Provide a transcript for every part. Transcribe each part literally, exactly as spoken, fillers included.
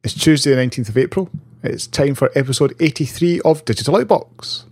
It's Tuesday the nineteenth of April. It's time for episode eighty-three of Digital Outbox.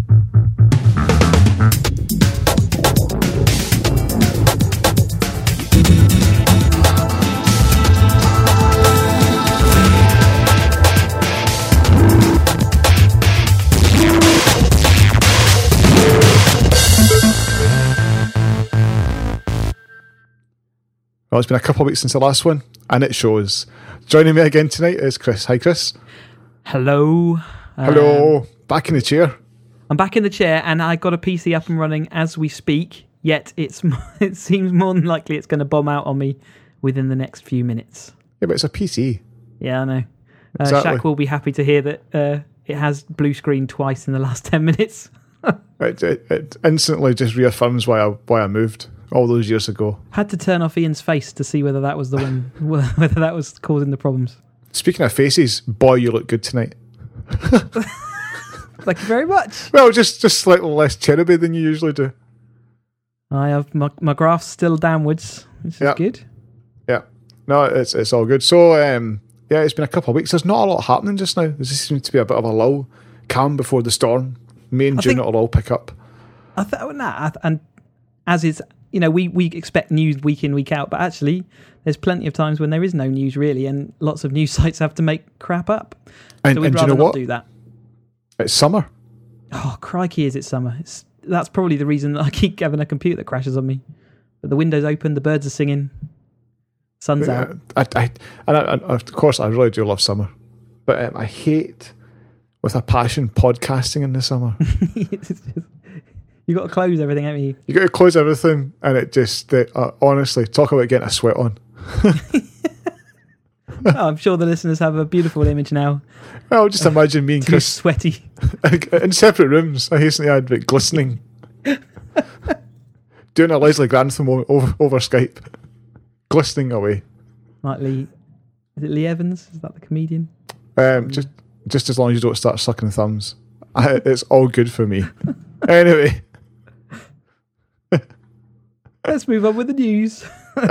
Well, it's been a couple of weeks since the last one, and it shows. Joining me again tonight is Chris. Hi, Chris. Hello. Hello. Um, back in the chair. I'm back in the chair, and I got a P C up and running as we speak. Yet it's it seems more than likely it's going to bomb out on me within the next few minutes. Yeah, but it's a P C. Yeah, I know. Uh, Exactly. Shaq will be happy to hear that uh, it has blue screen twice in the last ten minutes. It, it, it instantly just reaffirms why I why I moved all those years ago. Had to turn off Ian's face to see whether that was the one, whether that was causing the problems. Speaking of faces, boy, you look good tonight. Thank you very much. Well, just just slightly less cheruby than you usually do. I have my, my graph's still downwards, which is Yeah. good. Yeah, no, it's it's all good. So, um, yeah, it's been a couple of weeks. There's not a lot happening just now. There just seems to be a bit of a lull, calm before the storm. May and I June think- it'll all pick up. I th- nah, and as is, you know, we, we expect news week in, week out, but actually there's plenty of times when there is no news really, and lots of news sites have to make crap up. And, So we'd and do you rather know not what? do that. It's summer. Oh, crikey, is it summer? It's, that's probably the reason that I keep having a computer that crashes on me. But the window's open, the birds are singing, sun's Yeah, out. I, I, and, I, and of course, I really do love summer, but um, I hate with a passion podcasting in the summer. It's just- You've got to close everything, haven't you? You got to close everything, and it just uh, uh, honestly, talk about getting a sweat on. Oh, I'm sure the listeners have a beautiful image now. Well, just imagine me and Too Chris sweaty. in separate rooms. I hasten to add, but glistening, doing a Leslie Grantham o- over, over Skype, glistening away. Like Lee, is it Lee Evans? Is that the comedian? Um, just, just as long as you don't start sucking thumbs, I, it's all good for me. Anyway. Let's move on with the news.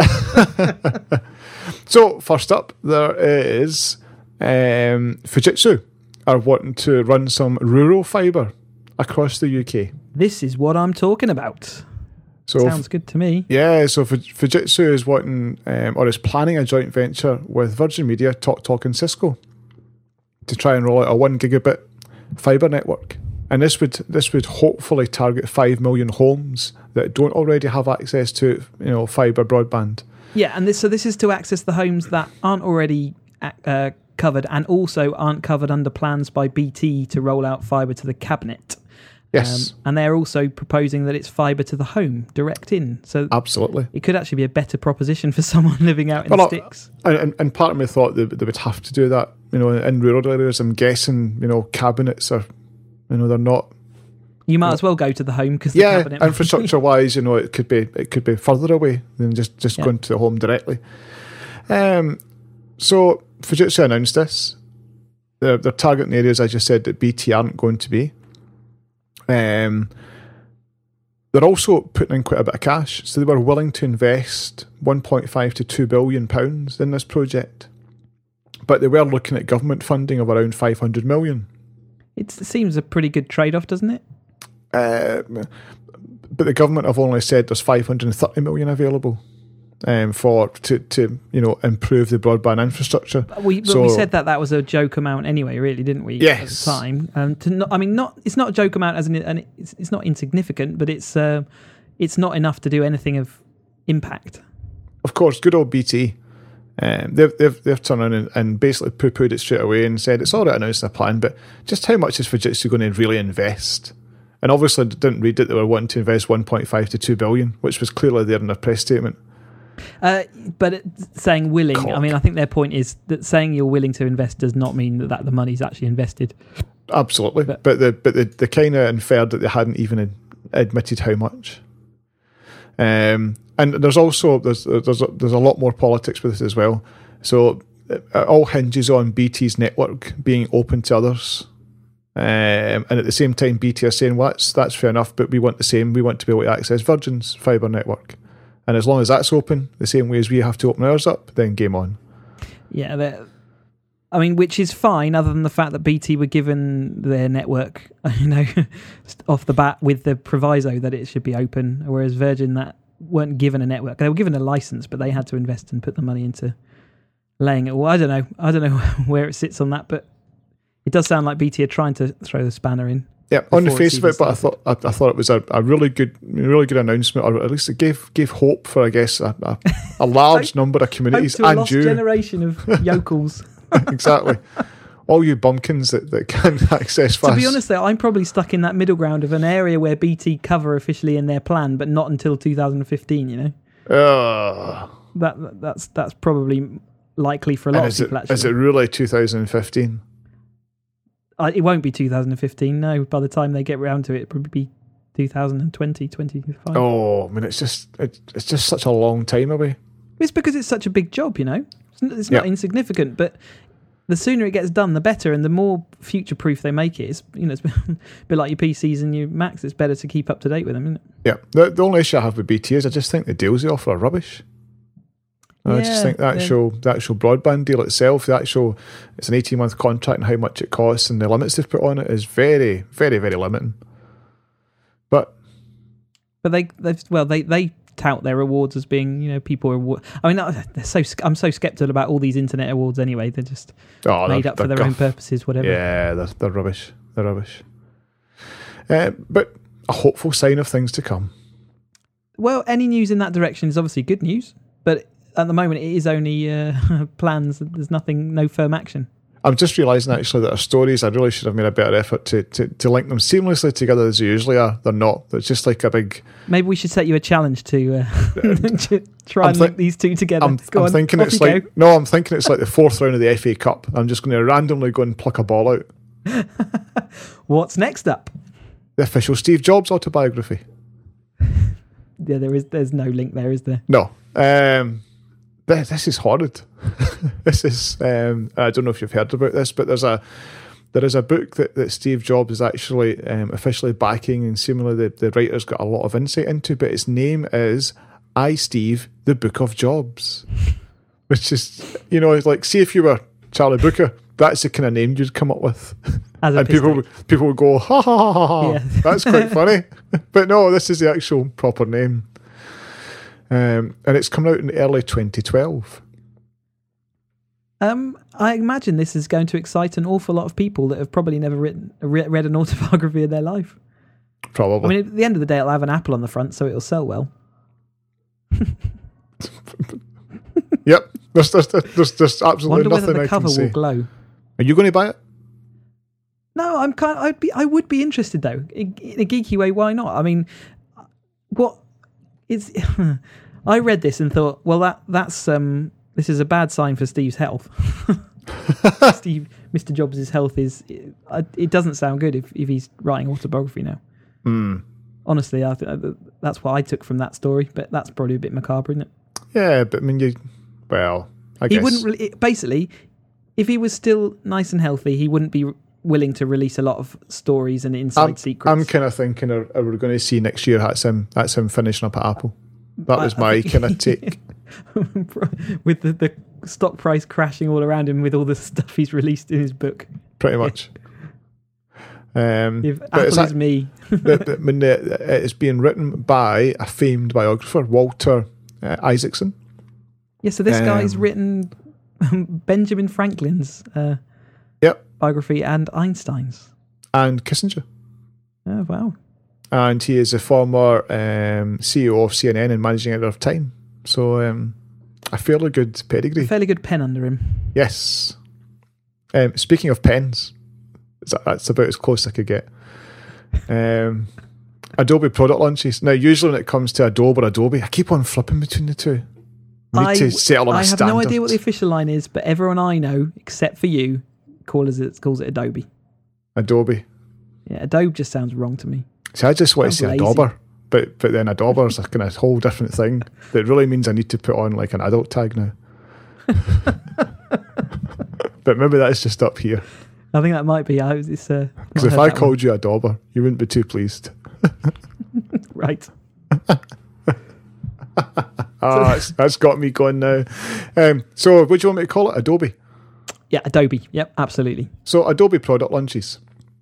So, first up, there is um, Fujitsu are wanting to run some rural fibre across the U K. This is what I'm talking about. So, Sounds good to me. yeah, so Fu- Fujitsu is wanting, um, or is planning a joint venture with Virgin Media, TalkTalk and Cisco to try and roll out a one gigabit fibre network. And this would this would hopefully target five million homes that don't already have access to, you know, fibre broadband. Yeah, and this so this is to access the homes that aren't already uh, covered and also aren't covered under plans by B T to roll out fibre to the cabinet. Yes, Um, and they're also proposing that it's fibre to the home, direct in. So absolutely. it could actually be a better proposition for someone living out in Well, sticks. And, and, and part of me thought that they would have to do that, you know, in rural areas. I'm guessing, you know, cabinets are, you know, they're not. You might as well go to the home because the Yeah, cabinet... infrastructure wise, you know, it could be it could be further away than just, just Yeah. going to the home directly. Um, so Fujitsu announced this. They're, they're targeting areas, as you said, that B T aren't going to be. Um, they're also putting in quite a bit of cash, so they were willing to invest one point five to two billion pounds in this project, but they were looking at government funding of around five hundred million. It's, it seems a pretty good trade-off, doesn't it? Uh, but the government have only said there's five hundred thirty million available um, for to, to you know improve the broadband infrastructure. We, but So- we said that that was a joke amount anyway, really, didn't we? Yes. At the time, um, to not, I mean, not it's not a joke amount as in, and it's, it's not insignificant, but it's uh, it's not enough to do anything of impact. Of course, good old B T. Um, they've, they've, they've turned around and, and basically poo-pooed it straight away and said it's all right, announced a plan, but just how much is Fujitsu going to really invest? And obviously didn't read it, they were wanting to invest one point five to two billion, which was clearly there in their press statement. Uh, but it, saying willing, Cock. I mean, I think their point is that saying you're willing to invest does not mean that, that the money's actually invested. Absolutely, But- but, the but the, the kind of inferred that they hadn't even ad- admitted how much. Um, and there's also there's there's a, there's a lot more politics with this as well. So it all hinges on B T's network being open to others. Um, and at the same time, B T are saying, well, that's, that's fair enough, but we want the same. We want to be able to access Virgin's fibre network. And as long as that's open, the same way as we have to open ours up, then game on. Yeah, I mean, which is fine, other than the fact that B T were given their network, you know, off the bat with the proviso that it should be open, whereas Virgin that weren't given a network. They were given a license, but they had to invest and put the money into laying it. Well, I don't know. I don't know where it sits on that, but it does sound like B T are trying to throw the spanner in. Yeah, on the before face it's of it, even but I thought I, I thought it was a, a really good, really good announcement, or at least it gave gave hope for, I guess, a, a, a large Hope- number of Hope communities to a and lost you. generation of yokels. Exactly. All you bumpkins that, that can't access fast. To be honest, though, I'm probably stuck in that middle ground of an area where B T cover officially in their plan, but not until two thousand fifteen. You know, Ugh. that that's that's probably likely for a lot And of is it, people. Actually, is it really two thousand fifteen? Uh, it won't be two thousand fifteen. No, by the time they get round to it, it'll probably be two thousand twenty, twenty-five. Oh, I mean, it's just it, it's just such a long time away. It's because it's such a big job, you know. It's not, it's not Yep. insignificant, but the sooner it gets done, the better, and the more future-proof they make it. It's, you know, it's a bit like your P Cs and your Macs. It's better to keep up to date with them, isn't it? Yeah. The, the only issue I have with B T is I just think the deals they offer are rubbish. I Yeah, just think the yeah. actual the actual broadband deal itself, the actual it's an eighteen month contract and how much it costs and the limits they've put on it is very, very, very limiting. But But they, they've well, they they tout their awards as being, you know, people are. Award- I mean, they're so I'm so skeptical about all these internet awards anyway. They're just oh, made they're- up for they're their own guff. purposes, whatever. Yeah, they're, they're rubbish. They're rubbish. Uh, but a hopeful sign of things to come. Well, any news in that direction is obviously good news, but at the moment it is only uh, plans. There's nothing, no firm action. I'm just realising actually that our stories, I really should have made a better effort to, to, to link them seamlessly together as they usually are. They're not. It's just like a big... Maybe we should set you a challenge to, uh, to try I'm and thi- link these two together. I'm, Go I'm on, thinking off it's you like... go. No, I'm thinking it's like the fourth round of the F A Cup. I'm just going to randomly go and pluck a ball out. What's next up? The official Steve Jobs autobiography. Yeah, there is. There's no link there, is there? No. Um, this, this is horrid. This is... Um, I don't know if you've heard about this, but there's a... There is a book that, that Steve Jobs is actually um, officially backing, and seemingly the, the writer's got a lot of insight into, but its name is I, Steve, the Book of Jobs. Which is, you know, like, see if you were Charlie Brooker, that's the kind of name you'd come up with. As a And people, piss would- people would go, ha ha ha ha ha, Yeah. that's quite funny. But no, this is the actual proper name. Um, and it's come out in early twenty twelve. Um, I imagine this is going to excite an awful lot of people that have probably never written re- read an autobiography in their life. Probably. I mean, at the end of the day, it'll have an apple on the front, so it'll sell well. Yep. There's, there's, there's, there's absolutely Wonder whether nothing the I cover can say. will glow. Are you going to buy it? No, I'm kind. I'd be. I would be interested though. In, in a geeky way, why not? I mean, what? It's. I read this and thought, well, that that's um. This is a bad sign for Steve's health. Steve, Mister Jobs' health is. It, it doesn't sound good if, if he's writing autobiography now. Hmm. Honestly, I th- that's what I took from that story, but that's probably a bit macabre, isn't it? Yeah, but I mean, you. Well, I He guess. wouldn't really, it- basically, if he was still nice and healthy, he wouldn't be willing to release a lot of stories and inside I'm, secrets. I'm kind of thinking, are, are we going to see next year? That's him. That's him finishing up at Apple. That I- was I my think- kind of take. with the, the stock price crashing all around him with all the stuff he's released in his book. Pretty much. Um, If but Apple it's is ac- me, the, the, I mean, the, it's being written by a famed biographer, Walter uh, Isaacson. yeah. So this guy's Um, written Benjamin Franklin's uh, Yep. biography and Einstein's. And Kissinger. Oh wow! And he is a former um, C E O of C N N and managing editor of Time. So um, a fairly good pedigree. Fairly good pen under him. Yes. Um, speaking of pens, it's- that's about as close as I could get. Um, Adobe product launches. Now, usually when it comes to Adobe or Adobe, I keep on flipping between the two. We need I, to settle on I a have standard. no idea what the official line is, but everyone I know, except for you, calls it calls it Adobe. Adobe. Yeah, Adobe just sounds wrong to me. See, I just want to Sounds say lazy. Adobe, but but then Adobe is a kind of whole different thing that really means I need to put on like an adult tag now. But maybe that's just up here. I think that might be. I was. It's, uh, Because not if heard I that called you Adobe, you wouldn't be too pleased. one. right. Ah, that's, that's got me going now. Um, so, what do you want me to call it? Adobe. Yeah, Adobe. Yep, absolutely. So Adobe product launches.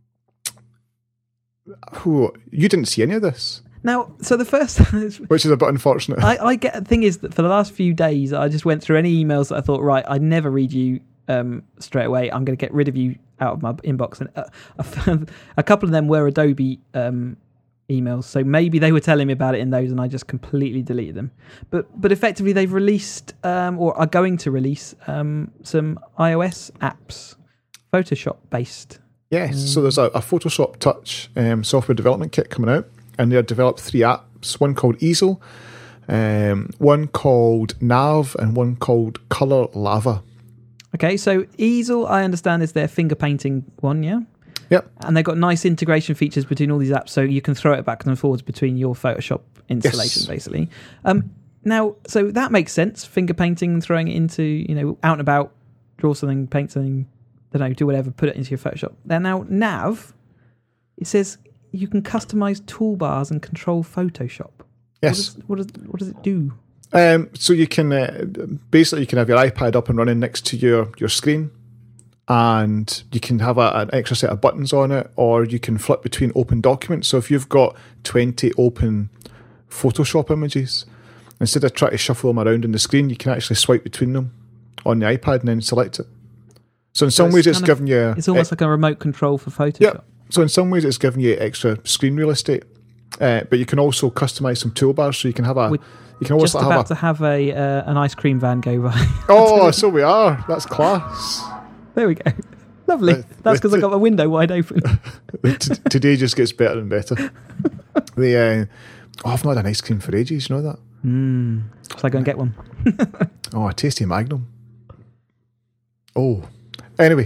Ooh, you didn't see any of this. Now, so the first, which is a bit unfortunate. I, I get the thing is that for the last few days, I just went through any emails that I thought, right, I'd never read you um, straight away. I'm going to get rid of you out of my inbox, and uh, I found a couple of them were Adobe um, emails, so maybe they were telling me about it in those, and I just completely deleted them. But but effectively, they've released um, or are going to release um, some iOS apps, Photoshop based. Yes, mm. so there's a, a Photoshop Touch um, software development kit coming out. And they've developed three apps, one called Easel, um, one called Nav, and one called Color Lava. Okay, so Easel, I understand, is their finger painting one, yeah? Yep. And they've got nice integration features between all these apps, so you can throw it back and forwards between your Photoshop installation, yes. basically. Um, now, so that makes sense, finger painting, throwing it into, you know, out and about, draw something, paint something, I don't know, do whatever, put it into your Photoshop. Now, Nav, it says you can customize toolbars and control Photoshop. Yes. What does, what does, what does it do? Um, so you can uh, basically you can have your iPad up and running next to your, your screen, and you can have a, an extra set of buttons on it, or you can flip between open documents. So if you've got twenty open Photoshop images, instead of trying to shuffle them around on the screen, you can actually swipe between them on the iPad and then select it. So in some so ways, it's, it's giving you it's almost uh, like a remote control for Photoshop. Yeah. So in some ways, it's giving you extra screen real estate, uh, but you can also customize some toolbars. So you can have a, We're you can almost just have about a, to have a uh, an ice cream van go by. Oh, so we are. That's class. There we go. Lovely. Uh, That's because I got my window wide open. t- today just gets better and better. The uh, oh, I've not had an ice cream for ages. You know that? Mm. So I go and get one. Oh, a tasty Magnum. Oh, anyway,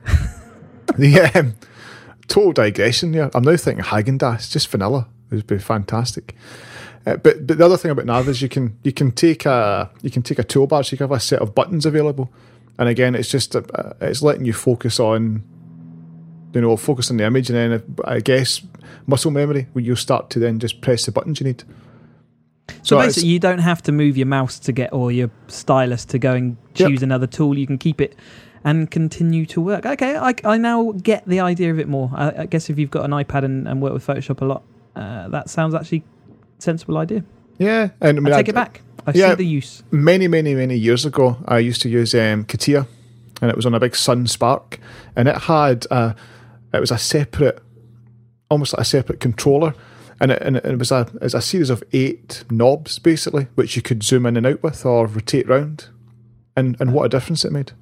the. Um, Total digression here. I'm now thinking Haagen-Dazs, just vanilla. It would be fantastic. Uh, but, but the other thing about Nav is you can you can take a you can take a toolbar, so you can have a set of buttons available. And again, it's just a, it's letting you focus on, you know, focus on the image, and then I guess muscle memory, where you'll start to then just press the buttons you need. So, so basically, you don't have to move your mouse to get or your stylus to go and choose yep. another tool. You can keep it and continue to work. Okay, I, I now get the idea of it more. I, I guess if you've got an iPad and, and work with Photoshop a lot, uh, that sounds actually a sensible idea. Yeah. And I, mean, I take I, it back. I yeah, see the use. Many, many, many years ago, I used to use um, Katia, and it was on a big Sun Spark, and it had a, it was a separate, almost like a separate controller, and it, and it, it was a, it was a series of eight knobs, basically, which you could zoom in and out with or rotate round, and, and what a difference it made.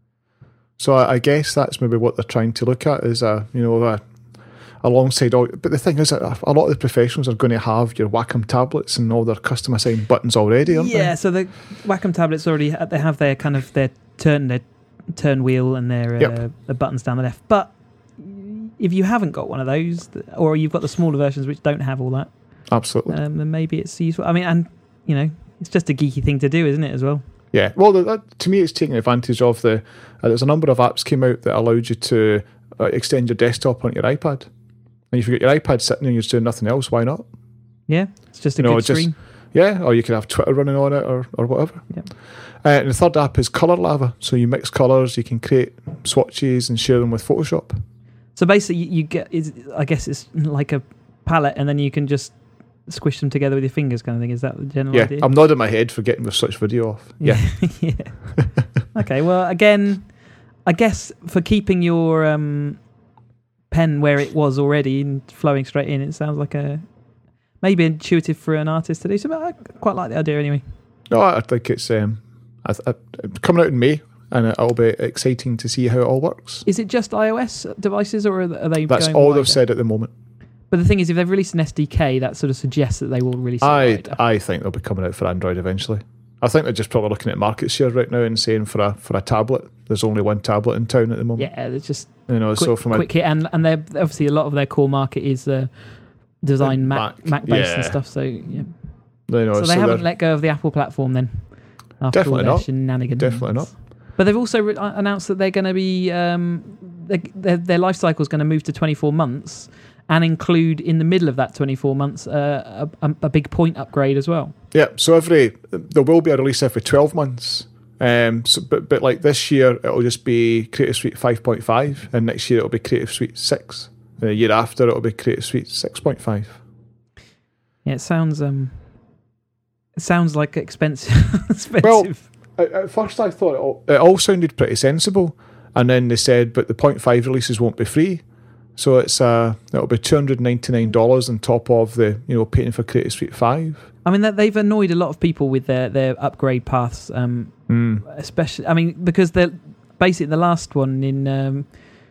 So I, I guess that's maybe what they're trying to look at is a you know a, alongside all. But the thing is that a lot of the professionals are going to have your Wacom tablets and all their custom assigned buttons already, aren't yeah, they? Yeah, so the Wacom tablets already they have their kind of their turn their turn wheel and their yep. uh, the buttons down the left. But if you haven't got one of those, or you've got the smaller versions which don't have all that, absolutely, um, then maybe it's useful. I mean, and you know, it's just a geeky thing to do, isn't it? As well. Yeah, well, that, to me, it's taking advantage of the. Uh, there's a number of apps came out that allowed you to uh, extend your desktop onto your iPad, and if you got your iPad sitting and you're doing nothing else, why not? Yeah, it's just a you good know, screen. Just, yeah, or you could have Twitter running on it, or or whatever. Yeah. Uh, and the third app is Color Lava, so you mix colors, you can create swatches and share them with Photoshop. So basically, you, you get. Is, I guess it's like a palette, and then you can just squish them together with your fingers, kind of thing. Is that the general yeah, idea? I'm nodding my head for getting the switch video off. Yeah. yeah. Okay. Well, again, I guess for keeping your um, pen where it was already and flowing straight in, it sounds like a maybe intuitive for an artist to do. So I quite like the idea anyway. No, I think it's um, I, I, coming out in May, and it'll be exciting to see how it all works. Is it just iOS devices, or are they? That's going all wider? They've said at the moment. But the thing is, if they've released an S D K, that sort of suggests that they will release it I wider. I think they'll be coming out for Android eventually. I think they're just probably looking at market share right now and saying for a for a tablet, there's only one tablet in town at the moment. Yeah, it's just you know, quick, so from quick a, hit, and and they're obviously a lot of their core market is uh, design Mac Mac, Mac based yeah. and stuff. So yeah, you know, so they so haven't let go of the Apple platform then. After Definitely all their not. shenanigans. Definitely not. But they've also re- announced that they're going to be um, they, their their life cycle is going to move to twenty-four months and include in the middle of that twenty-four months uh, a, a big point upgrade as well. Yeah, so every there will be a release every twelve months, Um, so, but but like this year, it'll just be Creative Suite five point five, and next year it'll be Creative Suite six. And the year after, it'll be Creative Suite six point five. Yeah, it sounds um, it sounds like expensive. expensive. Well, at, at first I thought it all, it all sounded pretty sensible, and then they said, but the point five releases won't be free, so it's uh, it'll be two hundred ninety-nine dollars on top of the you know paying for Creative Suite five. I mean, that they've annoyed a lot of people with their, their upgrade paths, um, mm. especially. I mean, because they're basically the last one in um,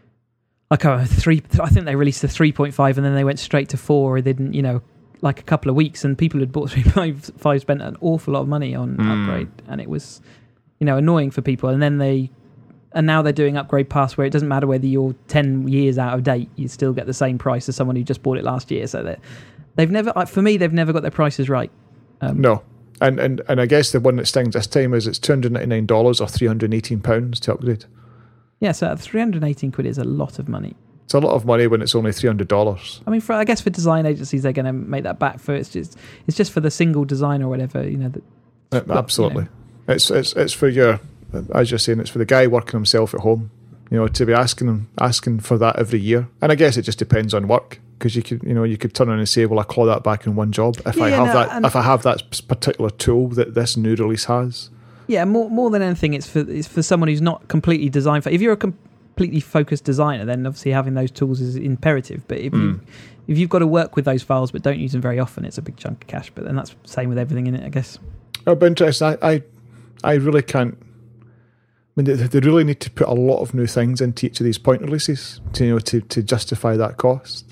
like a three. I think they released the three point five, and then they went straight to four. Or they didn't, you know, like a couple of weeks, and people who'd bought three point five spent an awful lot of money on mm. upgrade, and it was, you know, annoying for people. And then they, and now they're doing upgrade paths where it doesn't matter whether you're ten years out of date, you still get the same price as someone who just bought it last year. So that they've never, for me, they've never got their prices right. Um, no, and, and and I guess the one that stings this time is it's two hundred ninety-nine dollars or three hundred eighteen pounds to upgrade. Yeah, so three hundred eighteen quid is a lot of money. It's a lot of money when it's only three hundred dollars. I mean, for I guess for design agencies, they're going to make that back for it's just it's just for the single design or whatever, you know. That, uh, absolutely, you know. it's it's it's for your, as you're saying, it's for the guy working himself at home. You know, to be asking him asking for that every year, and I guess it just depends on work. Because you could, you know, you could turn around and say, "Well, I claw that back in one job if yeah, I have no, that. If I have that particular tool that this new release has." Yeah, more more than anything, it's for it's for someone who's not completely designed for. If you're a completely focused designer, then obviously having those tools is imperative. But if mm. you if you've got to work with those files but don't use them very often, it's a big chunk of cash. But then that's the same with everything in it, I guess. Oh, but interesting. I, I, I really can't. I mean, they, they really need to put a lot of new things into each of these point releases to you know to to justify that cost.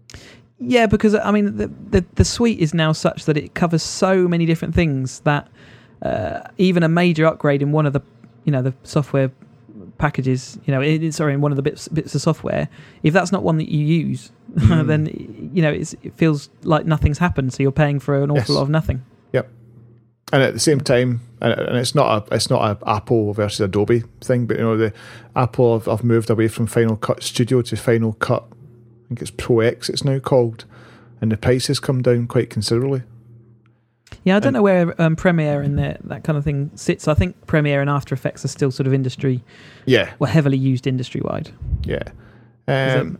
Yeah, because I mean, the, the the suite is now such that it covers so many different things that uh, even a major upgrade in one of the, you know, the software packages, you know, it, sorry, in one of the bits bits of software, if that's not one that you use, mm. then you know it's, it feels like nothing's happened. So you're paying for an awful yes. lot of nothing. Yep. And at the same time, and it's not a it's not a Apple versus Adobe thing, but you know, the Apple have, have moved away from Final Cut Studio to Final Cut. I think it's Pro X it's now called, and the price has come down quite considerably. Yeah, I don't and, know where um, Premiere and the, that kind of thing sits. I think Premiere and After Effects are still sort of industry, yeah, well, heavily used industry-wide. Yeah. Um,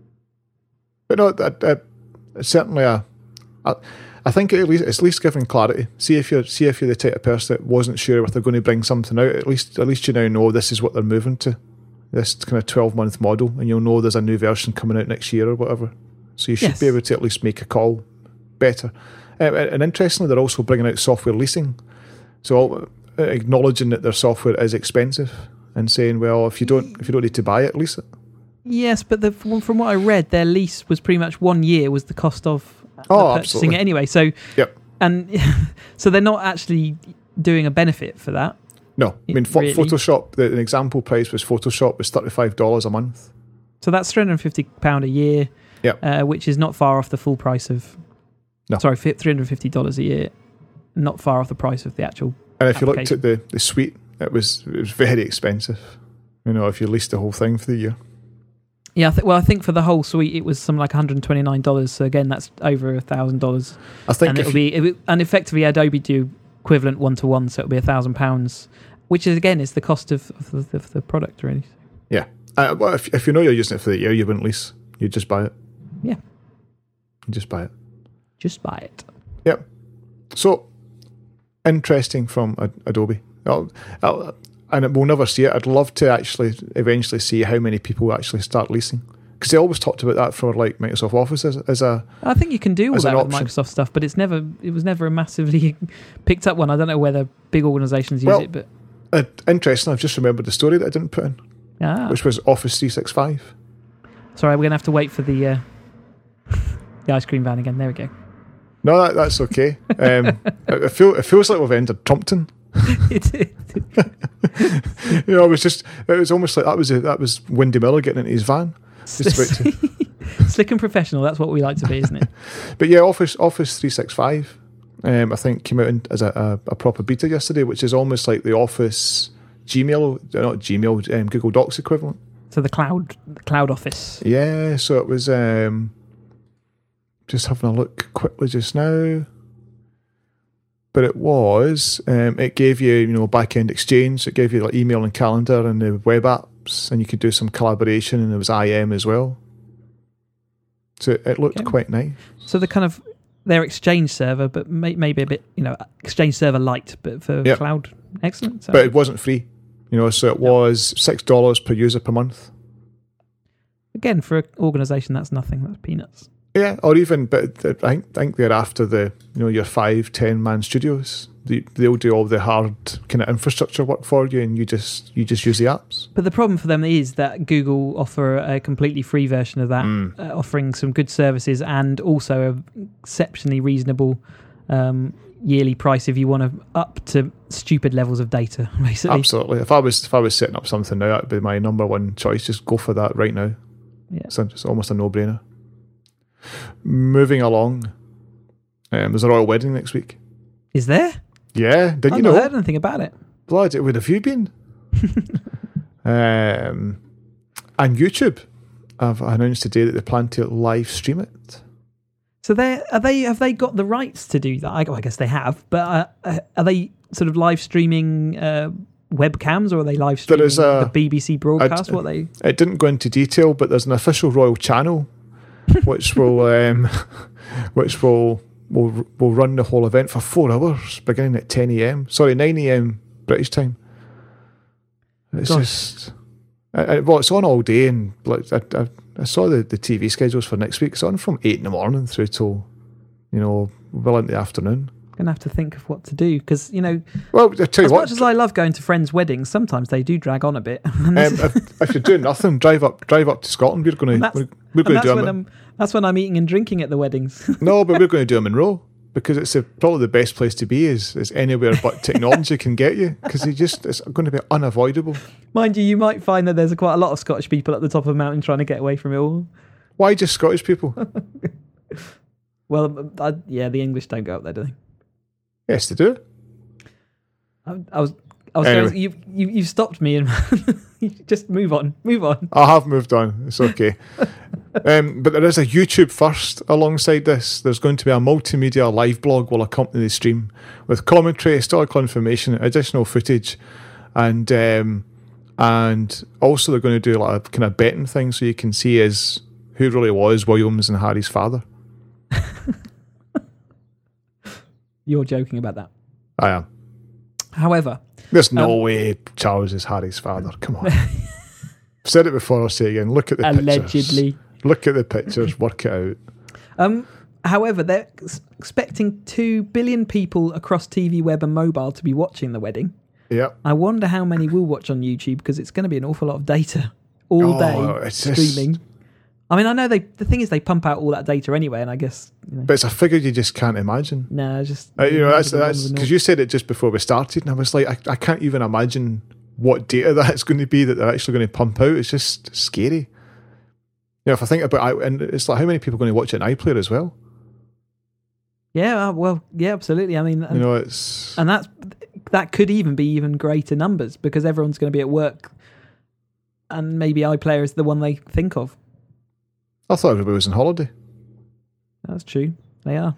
but no, that, that, certainly a, a, I think at least, it's at least giving clarity. See if you're see if you're the type of person that wasn't sure if they're going to bring something out, at least at least you now know this is what they're moving to. This kind of twelve-month model, and you'll know there's a new version coming out next year or whatever. So you should yes. be able to at least make a call better. Um, and interestingly, they're also bringing out software leasing. So uh, acknowledging that their software is expensive and saying, well, if you don't if you don't need to buy it, lease it. Yes, but the, from what I read, their lease was pretty much one year was the cost of oh, purchasing absolutely. it anyway. So, yep. and so they're not actually doing a benefit for that. No, I mean, really. Photoshop, the, an example price was Photoshop was thirty-five dollars a month. So that's three hundred fifty pounds a year, yep. uh, which is not far off the full price of, no. sorry, three hundred fifty dollars a year, not far off the price of the actual And if you looked at the, the suite, it was it was very expensive, you know, if you leased the whole thing for the year. Yeah, I th- well, I think for the whole suite, it was something like one hundred twenty-nine dollars. So again, that's over one thousand dollars. I think and it'll be, it, and effectively Adobe do equivalent one-to-one, so it'll be one thousand pounds. Which is again is the cost of, of, the, of the product, really. Yeah. Uh, well, if if you know you're using it for the year, you wouldn't lease. You just buy it. Yeah. You just buy it. Just buy it. Yep. So interesting from Adobe, I'll, I'll, and we'll never see it. I'd love to actually eventually see how many people actually start leasing, because they always talked about that for like Microsoft Office as, as a. I think you can do all that with option. Microsoft stuff, but it's never. It was never a massively picked up one. I don't know whether big organisations use well, it, but. Uh, interesting, I've just remembered the story that I didn't put in, ah. which was Office three sixty-five. Sorry, we're going to have to wait for the uh, the ice cream van again. There we go. No, that, that's okay. Um, it, feel, it feels like we've entered Trumpton. it, it, you know, it was just, it was almost like that was a, that was Windy Miller getting into his van. Just about to. Slick and professional, that's what we like to be, isn't it? But yeah, Office Office three sixty-five. Um, I think came out in, as a, a, a proper beta yesterday, which is almost like the Office Gmail, not Gmail, um, Google Docs equivalent. So the cloud, the cloud Office. Yeah, so it was um, just having a look quickly just now. but it was, um, it gave you, you know, back-end exchange. It gave you like email and calendar and the web apps, and you could do some collaboration, and there was I M as well. So it, it looked okay. quite nice. So the kind of, their Exchange server, but may, maybe a bit, you know, Exchange server light, but for yep. cloud, excellent. So. But it wasn't free, you know, so it no. was six dollars per user per month. Again, for an organisation, that's nothing. That's peanuts. Yeah, or even, but I think, I think they're after the, you know, your five, ten man studios. They, they'll do all the hard kind of infrastructure work for you, and you just you just use the apps. But the problem for them is that Google offer a completely free version of that, mm. uh, offering some good services and also a exceptionally reasonable um, yearly price if you want to up to stupid levels of data. Basically, absolutely. If I was if I was setting up something now, that'd be my number one choice. Just go for that right now. Yeah, so it's almost a no brainer. Moving along, um, there's a royal wedding next week. Is there? Yeah, did I've you know? I've not heard anything about it. Blood, it would have you been? um, and YouTube have announced today that they plan to live stream it. So they are they have they got the rights to do that? I, I guess they have, but uh, are they sort of live streaming uh, webcams, or are they live streaming there is a, the B B C broadcast? A, what they? It didn't go into detail, but there's an official royal channel which will um, which will will will run the whole event for four hours, beginning at ten a.m. Sorry, nine a.m. British time. It's Gosh. just I, I, well, it's on all day, and like I, I, I saw the, the T V schedules for next week. It's on from eight in the morning through till, you know, well into the afternoon. Gonna have to think of what to do, because, you know, well, I tell you as what, much as I love going to friends' weddings, sometimes they do drag on a bit. um, if, if you're doing nothing, drive up, drive up to Scotland. We're going to, we're, we're going to do them. That's when I'm eating and drinking at the weddings. No, but we're going to do them in Monroe, because it's a, probably the best place to be. Is is anywhere but technology can get you, because you just it's going to be unavoidable. Mind you, you might find that there's quite a lot of Scottish people at the top of the mountain trying to get away from it all. Why just Scottish people? Well, I, yeah, the English don't go up there, do they? Yes, they do. I, I was, I was anyway. going, you, you, you stopped me, and just move on, move on. I have moved on. It's okay. um, but there is a YouTube first alongside this. There's going to be a multimedia live blog will accompany the stream with commentary, historical information, additional footage, and um, and also they're going to do like a kind of betting thing, so you can see as who really was Williams and Harry's father. You're joking about that. I am. However, there's no um, way Charles is Harry's father. Come on. I've said it before, I'll say it again. Look at the allegedly. pictures. Look at the pictures. Work it out. Um, however, they're expecting two billion people across T V, web and mobile to be watching the wedding. Yep. I wonder how many will watch on YouTube, because it's going to be an awful lot of data all oh, day it's streaming. Just... I mean, I know they. The thing is, they pump out all that data anyway, and I guess. You know, but it's a figure you just can't imagine. No, just uh, you know that's that's because you said it just before we started, and I was like, I, I can't even imagine what data that's going to be that they're actually going to pump out. It's just scary. You know, if I think about, I, and it's like how many people are going to watch it in iPlayer as well? Yeah, well, yeah, absolutely. I mean, and, you know, it's and that's that could even be even greater numbers, because everyone's going to be at work, and maybe iPlayer is the one they think of. I thought everybody was on holiday. That's true. They are.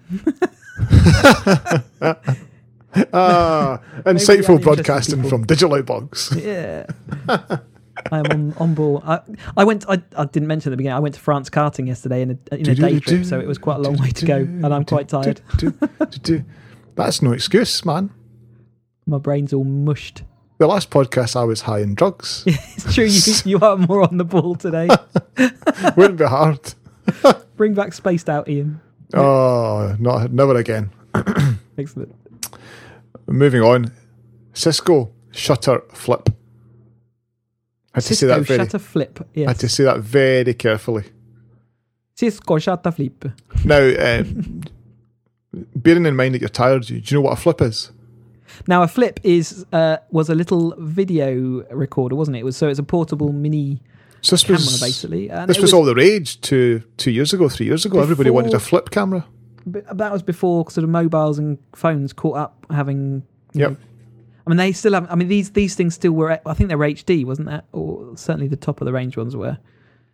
ah, insightful broadcasting from Digital Outbox. Yeah. I'm on, on board. I, I went. I, I didn't mention at the beginning. I went to France karting yesterday in a in a day trip, so it was quite a long way to go, and I'm quite tired. That's no excuse, man. My brain's all mushed. The last podcast I was high in drugs. Yeah, it's true. You you are more on the ball today. Wouldn't be hard. Bring back Spaced Out, Ian. Oh, not never again. Excellent. Moving on, Cisco Shutter Flip. I had Cisco to say that very, Shutter Flip. Yes. I had to say that very carefully. Cisco Shutter Flip. Now, um, bearing in mind that you're tired, do you know what a flip is? Now, a flip is uh, was a little video recorder, wasn't it? It was so it's a portable mini so this camera, was, basically. And this was, was all the rage two two years ago, three years ago. Before, everybody wanted a flip camera. That was before sort of mobiles and phones caught up having. Yep. Know, I mean, they still have. I mean, these these things still were. I think they were H D, wasn't that? Or certainly the top of the range ones were.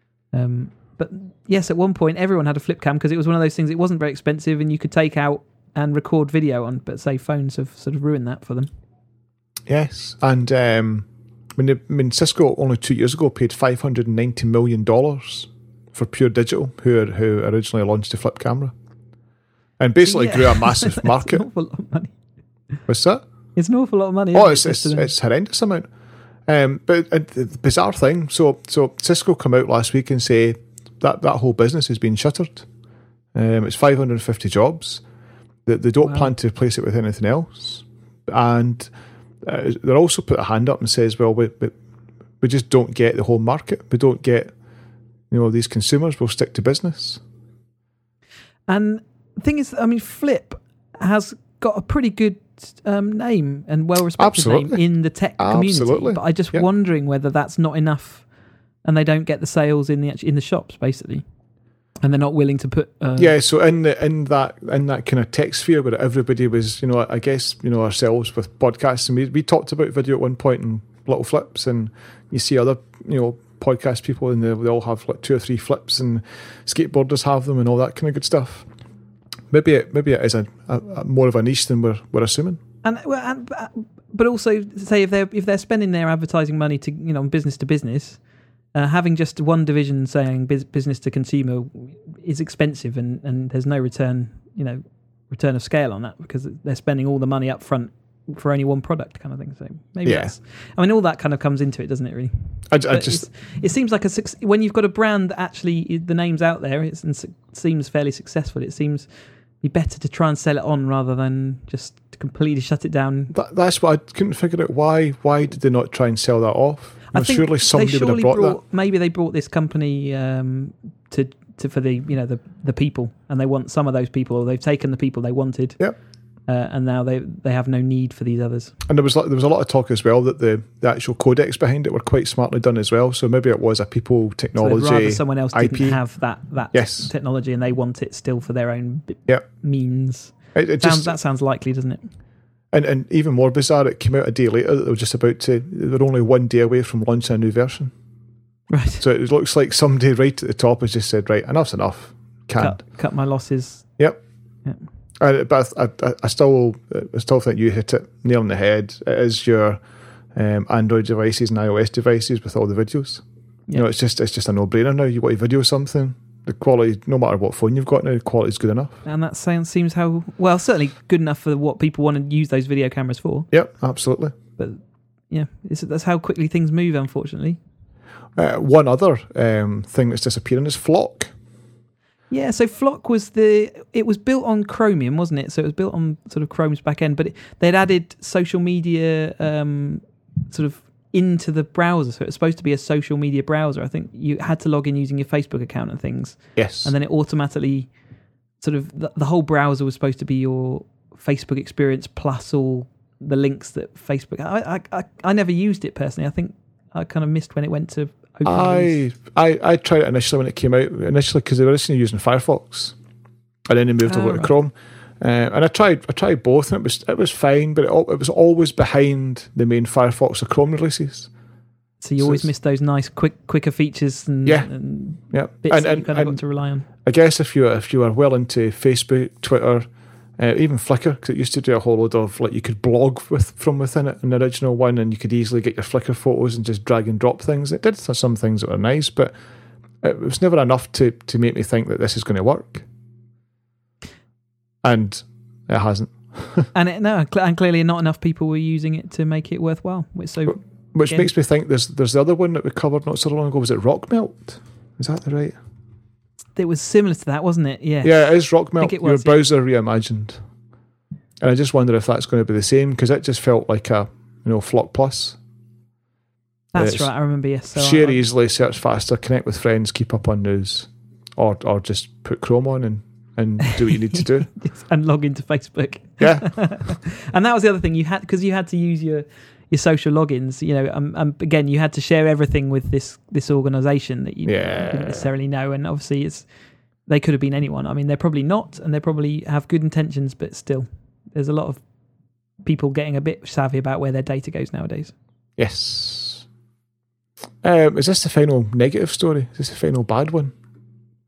Um, but yes, at one point everyone had a flip cam, because it was one of those things. It wasn't very expensive, and you could take out and record video on, but say phones have sort of ruined that for them. Yes, and um, I mean, I mean, Cisco only two years ago paid five hundred ninety million dollars for Pure Digital, who who originally launched the flip camera, and basically Yeah. grew a massive market. It's an awful lot of money. What's that? It's an awful lot of money. Oh, isn't it's it, it's, just to- it's horrendous amount. Um, but uh, the bizarre thing, so so Cisco come out last week and say that that whole business has been shuttered. Um, it's five hundred fifty jobs. That they, they don't Wow. plan to replace it with anything else, and uh, they also put a hand up and says, "Well, we, we we just don't get the whole market. We don't get, you know, these consumers. We'll stick to business." And the thing is, I mean, Flip has got a pretty good um, name and well-respected name Absolutely. in the tech community. Absolutely. But I just Yeah. wondering whether that's not enough, and they don't get the sales in the act- in the shops basically, and they're not willing to put. Uh, Yeah, so in the, in that in that kind of tech sphere where everybody was, you know, I guess, you know, ourselves with podcasts, and we we talked about video at one point and little flips, and you see other, you know, podcast people, and they, they all have like two or three flips, and skateboarders have them, and all that kind of good stuff. Maybe it maybe it is a, a, a more of a niche than we're we're assuming. And, well, and but also say if they're if they're spending their advertising money to, you know, business to business, uh, having just one division saying bus- business to consumer is expensive, and, and there's no return, you know, return of scale on that, because they're spending all the money up front for only one product kind of thing. So maybe Yeah. that's, I mean, all that kind of comes into it, doesn't it, really? I, I But just it's, it seems like a suc- when you've got a brand that actually the name's out there, it's, and su- seems fairly successful. It seems be better to try and sell it on rather than just completely shut it down. that, that's what I couldn't figure out. Why why did they not try and sell that off? You know, surely somebody they would have surely brought, brought, maybe they brought this company um, to, to for the you know the the people, and they want some of those people, or they've taken the people they wanted. Yep. Uh, and now they they have no need for these others. that. And there was like, there was a lot of talk as well that the, the actual codecs behind it were quite smartly done as well. So maybe it was a people So technology. they'd rather someone else I didn't P. have that that Yes. technology, and they want it still for their own b- Yep. means. It, it Sounds, just, that sounds likely, doesn't it? and, and even more bizarre, it came out a day later that they were just about to. They were only one day away from launching a new version. Right. So it looks like somebody right at the top has just said, "Right, enough's enough." Canned. Cut, cut my losses. Yep. Yep. Uh, but I, I, I still, I still think you hit it nail on the head. It is your um, Android devices and iOS devices with all the videos. You know, Yep. it's just, it's just a no-brainer now. You want to video something, the quality, no matter what phone you've got now, the quality is good enough. And that sounds seems how well certainly good enough for what people want to use those video cameras for. Yep, absolutely. But yeah, it's, that's how quickly things move, unfortunately. Uh, one other um, thing that's disappearing is Flock. Yeah, so Flock was the it was built on Chromium, wasn't it? So it was built on sort of Chrome's back end, but it, they'd added social media um, sort of into the browser. So it was supposed to be a social media browser. I think you had to log in using your Facebook account and things, Yes. and then it automatically sort of the, the whole browser was supposed to be your Facebook experience plus all the links that Facebook. I I I, I never used it personally. I think I kind of missed when it went to open release. I, I I tried it initially when it came out, initially because they were originally using Firefox, and then they moved Oh, over to right. Chrome. Uh, and I tried I tried both, and it was it was fine, but it, al- it was always behind the main Firefox or Chrome releases. So you So always it's- miss those nice, quick, quicker features and, Yeah. and Yeah, bits and, that you and, kind of and want to rely on. I guess if you if you are well into Facebook, Twitter, uh, even Flickr, because it used to do a whole load of like you could blog with from within it in the original one, and you could easily get your Flickr photos and just drag and drop things. It did some things that were nice, but it was never enough to to make me think that this is going to work, and it hasn't. And it, no, cl- and clearly not enough people were using it to make it worthwhile. So Which Yeah. makes me think there's there's the other one that we covered not so long ago. Was it Rockmelt? Is that the right? it was similar to that, wasn't it? Yeah. Yeah, it is Rockmelt. think it Your was, yeah. browser reimagined, and I just wonder if that's going to be the same, because it just felt like a you know Flock Plus. That's It's right. I remember. Yes. So Share I, easily, search faster, connect with friends, keep up on news, or or just put Chrome on and, and do what you need to do. and log into Facebook. Yeah, And that was the other thing you had, because you had to use your your social logins. You know, um, um, again, you had to share everything with this this organisation that you Yeah. didn't necessarily know, and obviously it's they could have been anyone. I mean, they're probably not, and they probably have good intentions, but still, there's a lot of people getting a bit savvy about where their data goes nowadays. yes. Um, is this the final negative story? Is this the final bad one?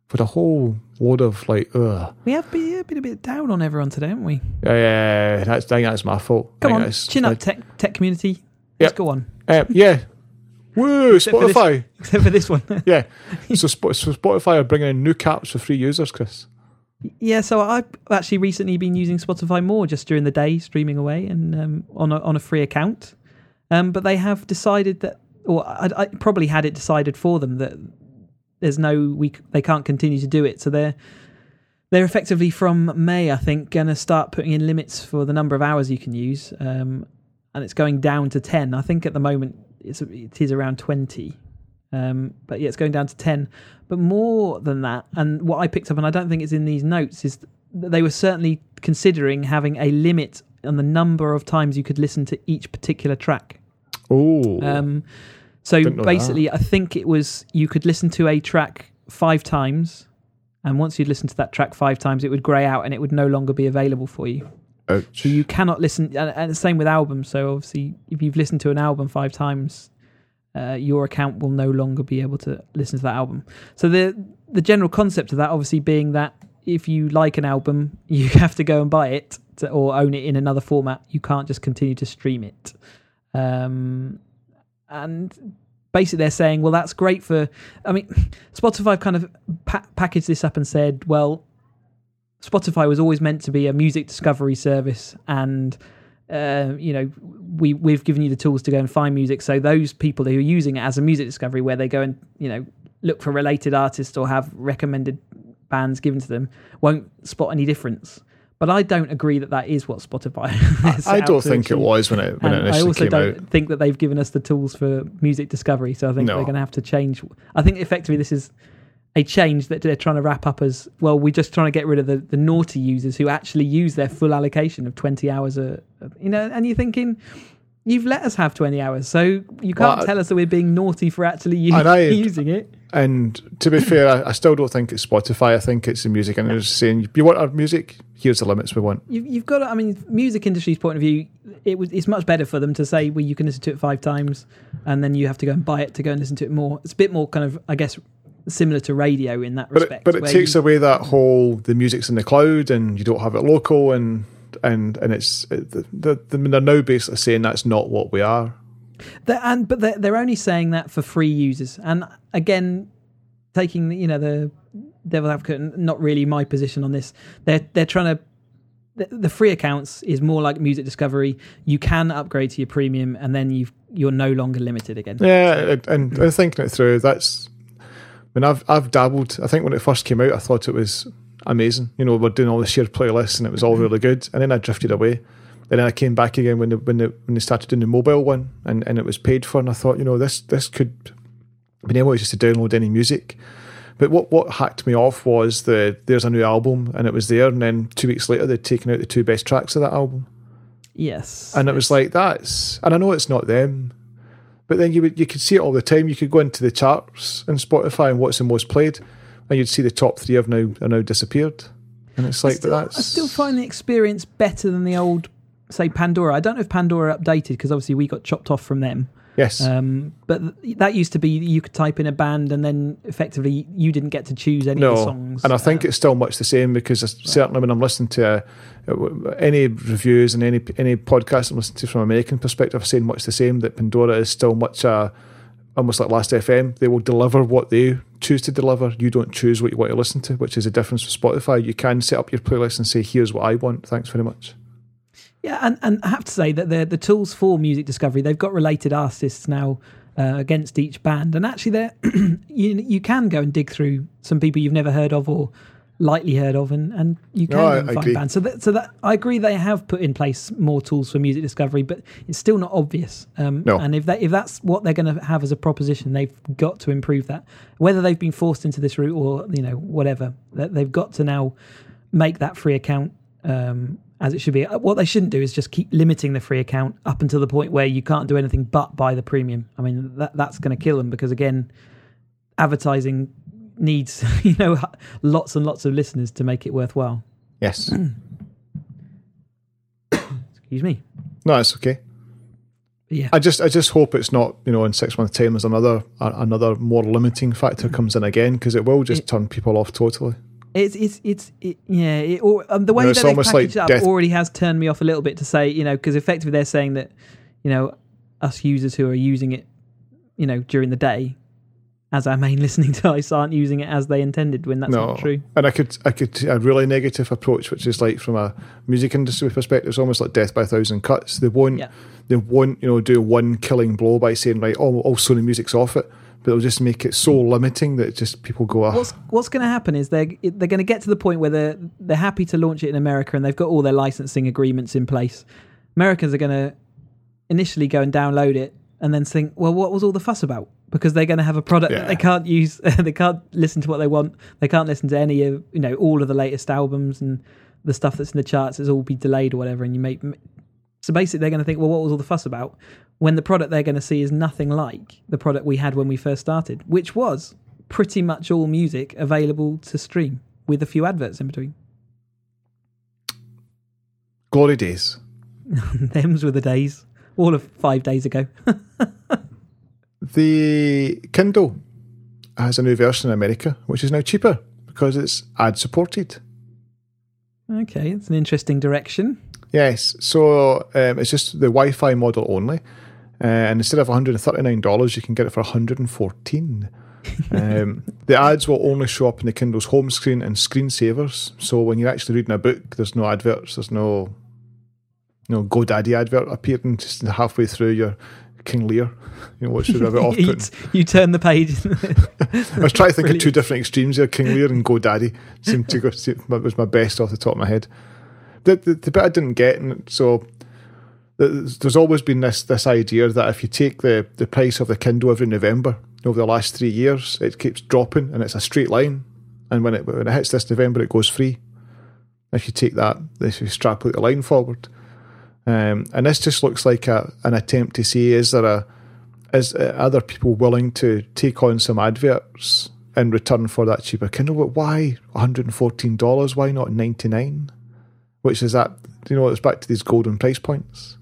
with a whole load of like, ugh. We have been, been a bit down on everyone today, haven't we? Yeah, yeah, that's, I think that's my fault. Come I on, think that's- chin up, I- tech, tech community. Let's Yep. go on. Uh, yeah. Woo, Except for this- Spotify. Except for this one. Yeah. So, Sp- so Spotify are bringing in new caps for free users, Chris. Yeah, so I've actually recently been using Spotify more just during the day, streaming away and um, on a, on a free account. Um, but they have decided that, or I, I probably had it decided for them that there's no we they can't continue to do it. So they're they're effectively from May, I think, going to start putting in limits for the number of hours you can use, um, and it's going down to ten. I think at the moment it's it is around twenty. Um, but yeah, it's going down to ten. But more than that, and what I picked up, and I don't think it's in these notes, is that they were certainly considering having a limit on the number of times you could listen to each particular track. Oh. Um, so Didn't know basically, I think it was you could listen to a track five times, and once you'd listened to that track five times, it would grey out and it would no longer be available for you. Ouch. So you cannot listen, and, and the same with albums. So obviously, if you've listened to an album five times, uh, your account will no longer be able to listen to that album. So the the general concept of that, obviously, being that if you like an album, you have to go and buy it to, or own it in another format. You can't just continue to stream it. Um, and basically, they're saying, well, that's great for. I mean, Spotify kind of pa- packaged this up and said, well, Spotify was always meant to be a music discovery service, and uh, you know, we we've given you the tools to go and find music. So those people who are using it as a music discovery, where they go and you know look for related artists or have recommended bands given to them, won't spot any difference. But I don't agree that that is what Spotify is. I don't think it was when it when it And I initially also came don't out. think that they've given us the tools for music discovery. So I think No. they're going to have to change. I think effectively this is a change that they're trying to wrap up as, well, we're just trying to get rid of the, the naughty users who actually use their full allocation of twenty hours. A, you know, and you're thinking, you've let us have twenty hours, so you can't Well, tell us that we're being naughty for actually u- And I- using it. And to be fair, I, I still don't think it's Spotify. I think it's the music industry saying, you want our music? Here's the limits we want. You've, you've got to, I mean, music industry's point of view, it was it's much better for them to say, well, you can listen to it five times and then you have to go and buy it to go and listen to it more. It's a bit more kind of, I guess, similar to radio in that But respect. it, but it where takes you- away that whole, the music's in the cloud and you don't have it local, and and and it's, it, the, the, they're now basically saying that's not what we are. They're, and but they're, they're only saying that for free users. And again, taking you know the devil advocate, not really my position on this. They're they're trying to. The, the free accounts is more like music discovery. You can upgrade to your premium, and then you've you're no longer limited again. Yeah, and, and thinking it through, that's. I mean, I've I've dabbled. I think when it first came out, I thought it was amazing. You know, we're doing all the shared playlists, and it was all really good. And then I drifted away. And then I came back again when they, when they, when they started doing the mobile one, and, and it was paid for. And I thought, you know, this this could being able just to download any music. But what, what hacked me off was the there's a new album, and it was there, and then two weeks later they'd taken out the two best tracks of that album. Yes, And it was like, that's, and I know it's not them, but then you would you could see it all the time. You could go into the charts in Spotify and what's the most played, and you'd see the top three have now are now disappeared. And it's like, I still, but that's I still find the experience better than the old, say, Pandora. I don't know if Pandora updated because obviously we got chopped off from them. yes. Um, but th- that used to be you could type in a band and then effectively you didn't get to choose any of the No, songs. and I think Um, it's still much the same, because certainly when I'm listening to uh, any reviews and any any podcast I'm listening to from an American perspective, I'm saying much the same, that Pandora is still much uh, almost like Last F M. They will deliver what they choose to deliver. You don't choose what you want to listen to, which is a difference with Spotify. You can set up your playlist and say, here's what I want. Thanks very much. Yeah, and, and I have to say that the the tools for music discovery, they've got related artists now uh, against each band, and actually, they're you you can go and dig through some people you've never heard of or lightly heard of, and, and you can No, go I- and I find agree. bands. So that so that I agree they have put in place more tools for music discovery, but it's still not obvious. Um, No. And if that if that's what they're going to have as a proposition, they've got to improve that. Whether they've been forced into this route or you know whatever, that they've got to now make that free account. Um, as it should be. What they shouldn't do is just keep limiting the free account up until the point where you can't do anything but buy the premium. I mean, that that's going to kill them, because again, advertising needs you know lots and lots of listeners to make it worthwhile. Yes. Excuse me. No, it's okay. Yeah. I just I just hope it's not, you know, in six months' time there's another a, another more limiting factor comes in again, because it will just It- turn people off totally. It's it's it's it, yeah. It, or, um, the way You know, it's that they almost package like it up death- already has turned me off a little bit to say, you know, because effectively they're saying that, you know, us users who are using it, you know, during the day, as our main listening device, aren't using it as they intended, when that's No, not true. and I could I could a really negative approach, which is like from a music industry perspective, it's almost like death by a thousand cuts. They won't Yeah. they won't you know do one killing blow by saying, right, oh, all Sony music's off it, but they'll just make it so limiting that just people go, ah. What's what's going to happen is they're they're going to get to the point where they're they're happy to launch it in America and they've got all their licensing agreements in place. Americans are going to initially go and download it and then think, well, what was all the fuss about? Because they're going to have a product Yeah. that they can't use, they can't listen to what they want, they can't listen to any of, you know, all of the latest albums, and the stuff that's in the charts is all be delayed or whatever. And you make so basically they're going to think, well, what was all the fuss about? When the product they're going to see is nothing like the product we had when we first started, which was pretty much all music available to stream with a few adverts in between. Glory days. Them's were the days, all of five days ago. The Kindle has a new version in America, which is now cheaper because it's ad supported. Okay, it's an interesting direction. Yes, so um, it's just the Wi-Fi model only, uh, and instead of one hundred thirty-nine dollars, you can get it for one hundred fourteen dollars. um, the ads will only show up in the Kindle's home screen and screensavers, so when you're actually reading a book, there's no adverts, there's no no GoDaddy advert appearing just halfway through your King Lear, you know, which is a bit you, off-putting. you turn the page. I was trying to think Brilliant. of two different extremes there, King Lear and GoDaddy. Seemed to go, that was my best off the top of my head. The, the, the bit I didn't get, and so there's there's always been this this idea that if you take the, the price of the Kindle every November over the last three years, it keeps dropping and it's a straight line. And when it when it hits this November, it goes free. If you take that, if you extrapolate the line forward, um, and this just looks like a an attempt to see, is there a is uh, other people willing to take on some adverts in return for that cheaper Kindle? But why one hundred fourteen dollars? Why not ninety-nine? Which is that, you know, it's back to these golden price points.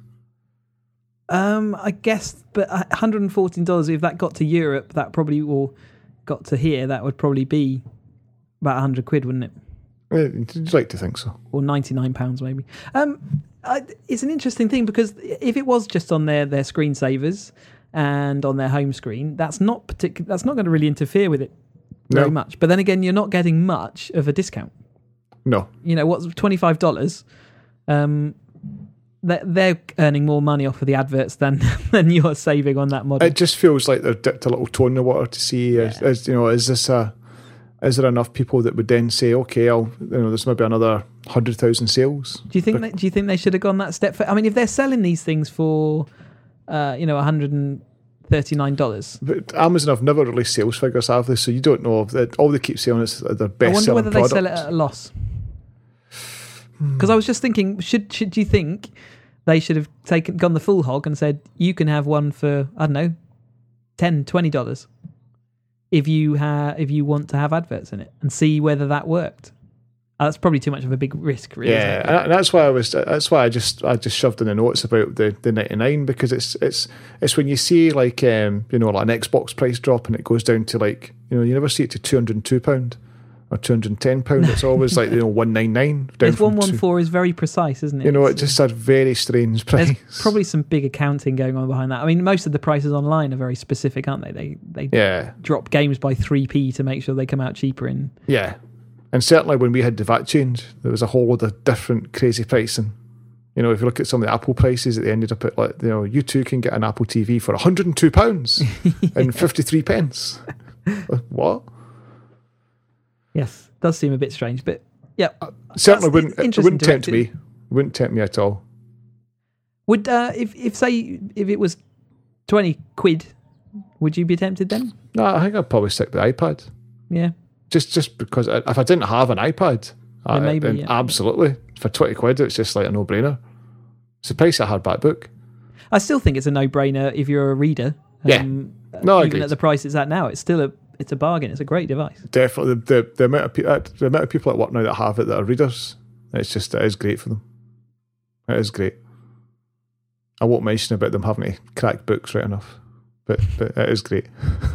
Um, I guess, but one hundred fourteen dollars, if that got to Europe, that probably, or got to here, that would probably be about one hundred quid, wouldn't it? Eh, You'd like to think so. Or ninety-nine pounds maybe. Um, I, it's an interesting thing, because if it was just on their, their screensavers and on their home screen, that's not particular. That's not going to really interfere with it very No. much. But then again, you're not getting much of a discount. No. You know, what's twenty-five dollars? Um, they're, they're earning more money off of the adverts than than you're saving on that model. It just feels like they've dipped a little toe in the water to see, is, Yeah. is, you know, is this a, is there enough people that would then say, okay, I'll, you know, there's maybe another one hundred thousand sales? Do you think that, do you think they should have gone that step? For, I mean, if they're selling these things for, uh, you know, one hundred thirty-nine dollars, But Amazon have never released sales figures, have they? So you don't know. If all they keep saying is their I best wonder selling whether product. they sell it at a loss. Because I was just thinking, should should do you think they should have taken gone the full hog and said you can have one for, I don't know, ten dollars, twenty dollars if you ha- if you want to have adverts in it, and see whether that worked. Uh, that's probably too much of a big risk, really. isn't it? Yeah, and that's why I was. That's why I just I just shoved in the notes about the, the ninety-nine, because it's it's it's when you see like um you know like an Xbox price drop and it goes down to like, you know, you never see it to two hundred and two pound or two hundred and ten pound. It's always like, you know, one ninety-nine. This one one four is very precise, isn't it? You know, It's, it's just a very strange price. There's probably some big accounting going on behind that. I mean, most of the prices online are very specific, aren't they? They they Yeah, drop games by three p to make sure they come out cheaper. In yeah, and certainly when we had the V A T change, there was a whole lot of different crazy pricing. You know, if you look at some of the Apple prices, they ended up at like, you know, you too can get an Apple T V for one hundred and two pounds and fifty-three pence. What? yes, does seem a bit strange, but yeah, Certainly That's wouldn't. It interesting wouldn't tempt directive. me. It wouldn't tempt me at all. Would uh, if if say if it was twenty quid, would you be tempted then? No, I think I'd probably stick with the iPad. Yeah, Just, just because I, if I didn't have an iPad, I, maybe, then yeah. absolutely for twenty quid, it's just like a no-brainer. It's the price of a hardback book. I still think it's a no-brainer if you're a reader. Yeah. Um, No, I even agree. at the price it's at now, it's still a it's a bargain. It's a great device. Definitely, the, the the amount of pe- uh, the amount of people at work now that have it that are readers, it's just it is great for them. It is great. I won't mention about them having to crack books right enough, but but it is great.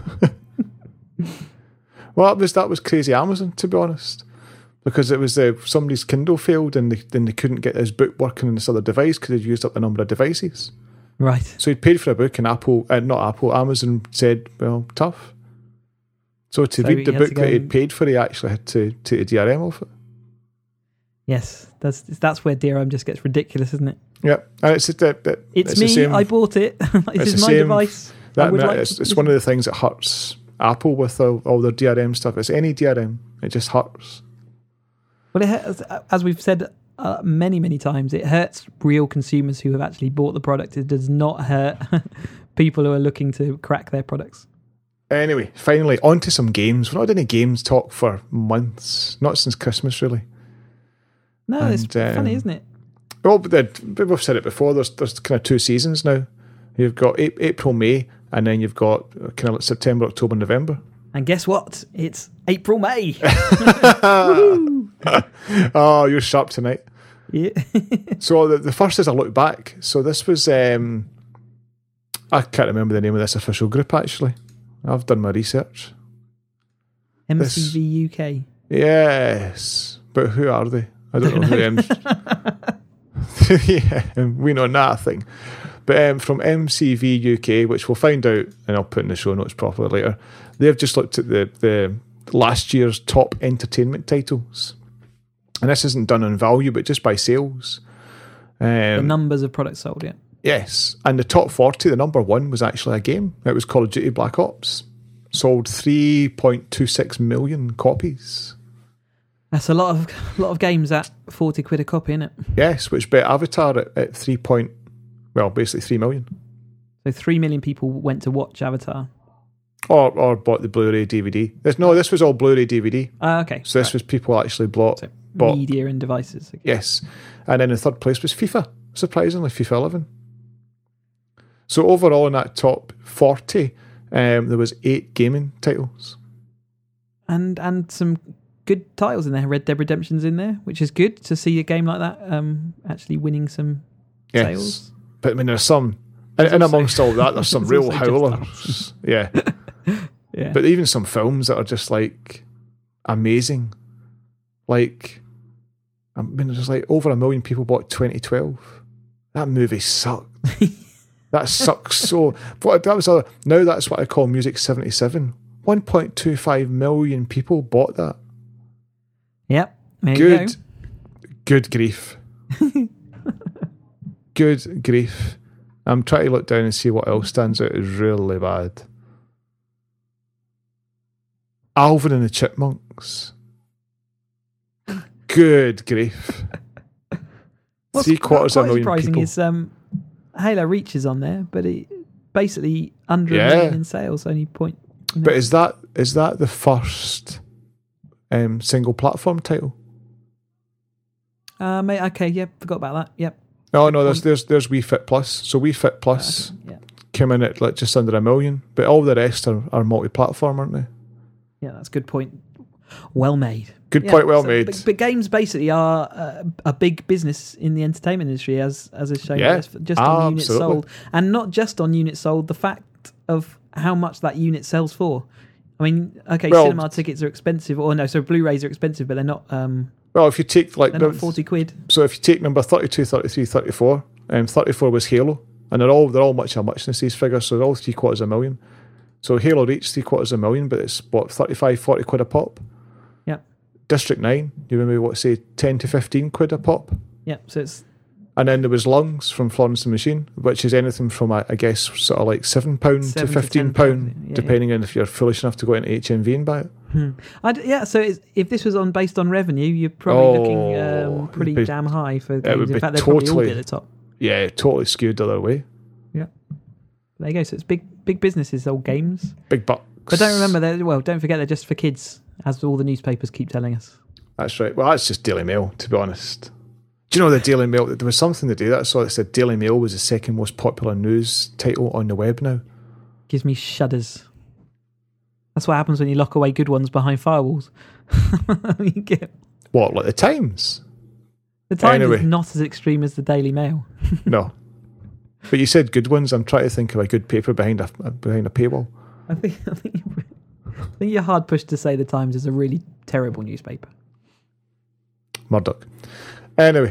Well, that was that was crazy Amazon, to be honest, because it was uh, somebody's Kindle failed and they, then they couldn't get his book working on this other device because they'd used up the number of devices. Right. So he'd paid for a book, and Apple, uh, not Apple, Amazon said, "Well, tough." So to So read he the had book to go that he'd and- paid for, he actually had to take a D R M off it. Yes, that's that's where D R M just gets ridiculous, isn't it? Yeah, and it's just that that- It's, it's me. the same, I bought it. this it's is the my same- device. I that, would like it's, to- it's one of the things that hurts Apple with all, all their D R M stuff. It's any D R M, it just hurts. Well, it hurts, as we've said uh, many, many times, it hurts real consumers who have actually bought the product. It does not hurt people who are looking to crack their products. Anyway, finally, on to some games. We've not done any games talk for months, not since Christmas, really. No, And, it's funny, um, isn't it? Well, but then, we've said it before, there's there's kind of two seasons now. You've got A- April, May, and then you've got kind of like September, October, November. And guess what? It's April, May. Oh, you're sharp tonight. Yeah. So the, the first is a look back. So this was, um, I can't remember the name of this official group, actually. I've done my research. M C V U K. Yes, but who are they? I don't know who M- yeah, we know nothing. But um, from M C V U K, which we'll find out, and I'll put in the show notes properly later, they've just looked at the, the last year's top entertainment titles. And this isn't done on value, but just by sales. Um, The numbers of products sold, yeah. Yes, and the top forty, the number one was actually a game. It was Call of Duty Black Ops. Sold three point two six million copies. That's a lot of lot of games at forty quid a copy, isn't it? Yes, which bet Avatar at, at three point, well, basically three million. So three million people went to watch Avatar. Or or bought the Blu-ray D V D. This, no, this was all Blu-ray D V D. Ah, okay. So this Right. was people actually bought. So bought media and devices. Okay. yes. And then in third place was FIFA, surprisingly, FIFA eleven. So overall in that top forty, um, there was eight gaming titles. And and some good titles in there. Red Dead Redemption's in there, which is good to see a game like that um, actually winning some Yes. sales. But I mean, there's some, and, There's and also- amongst all that, there's some there's real also just howlers. Yeah. Yeah. But even some films that are just like amazing. Like, I mean, there's like over a million people bought twenty twelve. That movie sucked. That sucks so. What that was a, now that's what I call Music seventy-seven. one point two five million people bought that. Yep. There you Good, go. good grief. Good grief. I'm trying to look down and see what else stands out as really bad. Alvin and the Chipmunks. Good grief. What's Three quarters quite of a million surprising people. is um, Halo Reach is on there, but it basically under Yeah. a million in sales, only point. You know. But is that is that the first um, single platform title? Uh, mate, okay, yeah, forgot about that. Yep. Oh no, there's there's there's Wii Fit Plus. So Wii Fit Plus Okay, yeah, came in at like just under a million, but all the rest are, are multi-platform, aren't they? yeah, that's a good point. Well made. Good Yeah, point, well so- made. But, but games basically are uh, a big business in the entertainment industry, as as is shown Yeah, just, just on units absolutely. sold, and not just on units sold. The fact of how much that unit sells for. I mean, okay, Well- cinema tickets are expensive, or no, so Blu-rays are expensive, but they're not. Um, Well, if you take like they're the- not forty quid. so if you take number thirty-two, thirty-three, thirty-four, um, thirty-four was Halo, and they're all they're all much of a muchness, these figures, so they're all three quarters of a million. So Halo Reach three quarters of a million, but it's what thirty-five, forty quid a pop. Yeah, District nine, you remember what say ten to fifteen quid a pop. yeah. So it's And then there was Lungs from Florence and the Machine, which is anything from, I, I guess, sort of like seven pounds to Seven to fifteen ten pounds, pounds, yeah, depending on if you're foolish enough to go into H M V and buy it. Hmm. I'd, yeah, so it's, if this was on based on revenue, you're probably looking Oh, um, pretty it'd be- damn high for would games. In be fact, they'd probably all totally- be at the top. Yeah, totally skewed the other way. Yeah, there you go. So it's big, big businesses, old games. Big bucks. But don't remember that. Well, don't forget they're just for kids, as all the newspapers keep telling us. That's right. Well, that's just Daily Mail, to be honest. Do you know the Daily Mail? There was something to do that. I saw that said Daily Mail was the second most popular news title on the web now. Gives me shudders. That's what happens when you lock away good ones behind firewalls. You get- What, like the Times? the Times Anyway. is not as extreme as the Daily Mail. No. But you said good ones. I'm trying to think of a good paper behind a behind a paywall. I think I think I think you're hard pushed to say the Times is a really terrible newspaper. Murdoch. Anyway,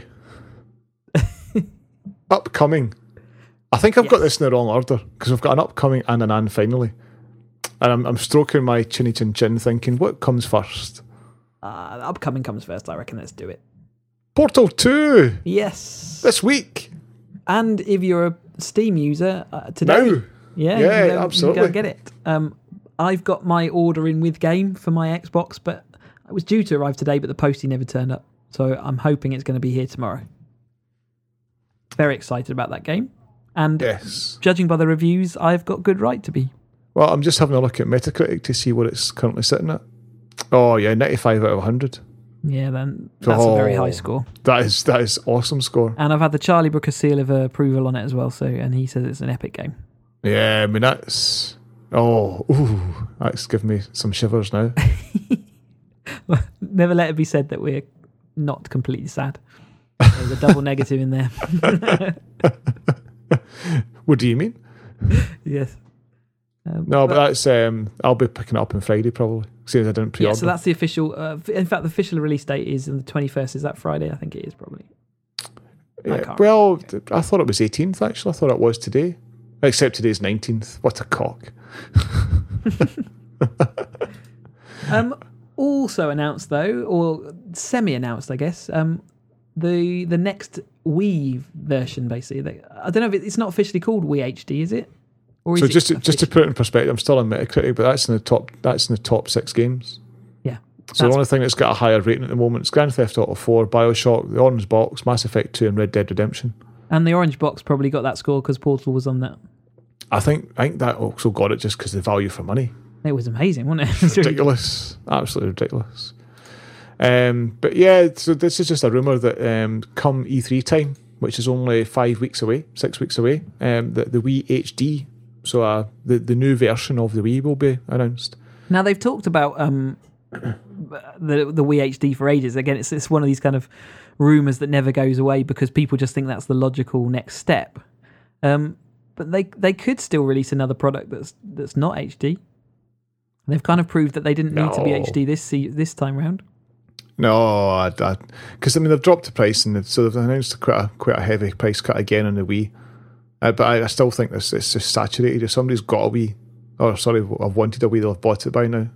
upcoming. I think I've Yes. got this in the wrong order because we've got an upcoming and an and finally, and I'm I'm stroking my chinny chin chin, thinking what comes first. Uh, upcoming comes first, I reckon. Let's do it. Portal two Yes. this week. And if you're a Steam user uh, today, Now. yeah, Yeah, you can go, absolutely. You can go get it. Um, I've got my order in with game for my Xbox, but it was due to arrive today, but the postie never turned up. So I'm hoping it's going to be here tomorrow. Very excited about that game. And Yes. judging by the reviews, I've got good right to be. Well, I'm just having a look at Metacritic to see what it's currently sitting at. Oh yeah, ninety-five out of one hundred. Yeah, then that's a very high score. That is that is awesome score. And I've had the Charlie Brooker seal of approval on it as well. So, and he says it's an epic game. Yeah, I mean that's oh, ooh, that's giving me some shivers now. Never let it be said that we're not completely sad. There's a double negative in there. What do you mean? Yes. Um, No, but, that's um, I'll be picking it up on Friday probably. Seeing as I didn't pre-order. yeah, so that's the official. Uh, in fact, the official release date is on the twenty-first. Is that Friday? I think it is probably. Yeah, can't well, I thought it was eighteenth actually. I thought it was today. Except today's nineteenth. What a cock. Um, also announced though, or semi-announced, I guess. Um, the the next Wii version, basically. They, I don't know if it, it's not officially called Wii H D, is it? Or is So it just to, just to officially- put it in perspective, I'm still on Metacritic, but that's in the top. That's in the top six games. yeah. So the That's- only thing that's got a higher rating at the moment is Grand Theft Auto four, Bioshock, The Orange Box, Mass Effect two, and Red Dead Redemption. And the Orange Box probably got that score because Portal was on that. I think I think that also got it just because the value for money. It was amazing, wasn't it? It was really- Ridiculous, absolutely ridiculous. Um, but yeah, so this is just a rumor that um, come E three time, which is only five weeks away, six weeks away, um, that the Wii H D, so uh, the the new version of the Wii will be announced. Now they've talked about um, the the Wii H D for ages. Again, it's it's one of these kind of rumors that never goes away because people just think that's the logical next step. Um, but they they could still release another product that's that's not H D. They've kind of proved that they didn't need to be No. H D this se- this time round. No, because I, I mean they've dropped the price and they've, so they've announced quite a quite a heavy price cut again on the Wii. Uh, but I, I still think this it's just saturated. If somebody's got a Wii, or sorry, I've wanted a Wii, they'll have bought it by now.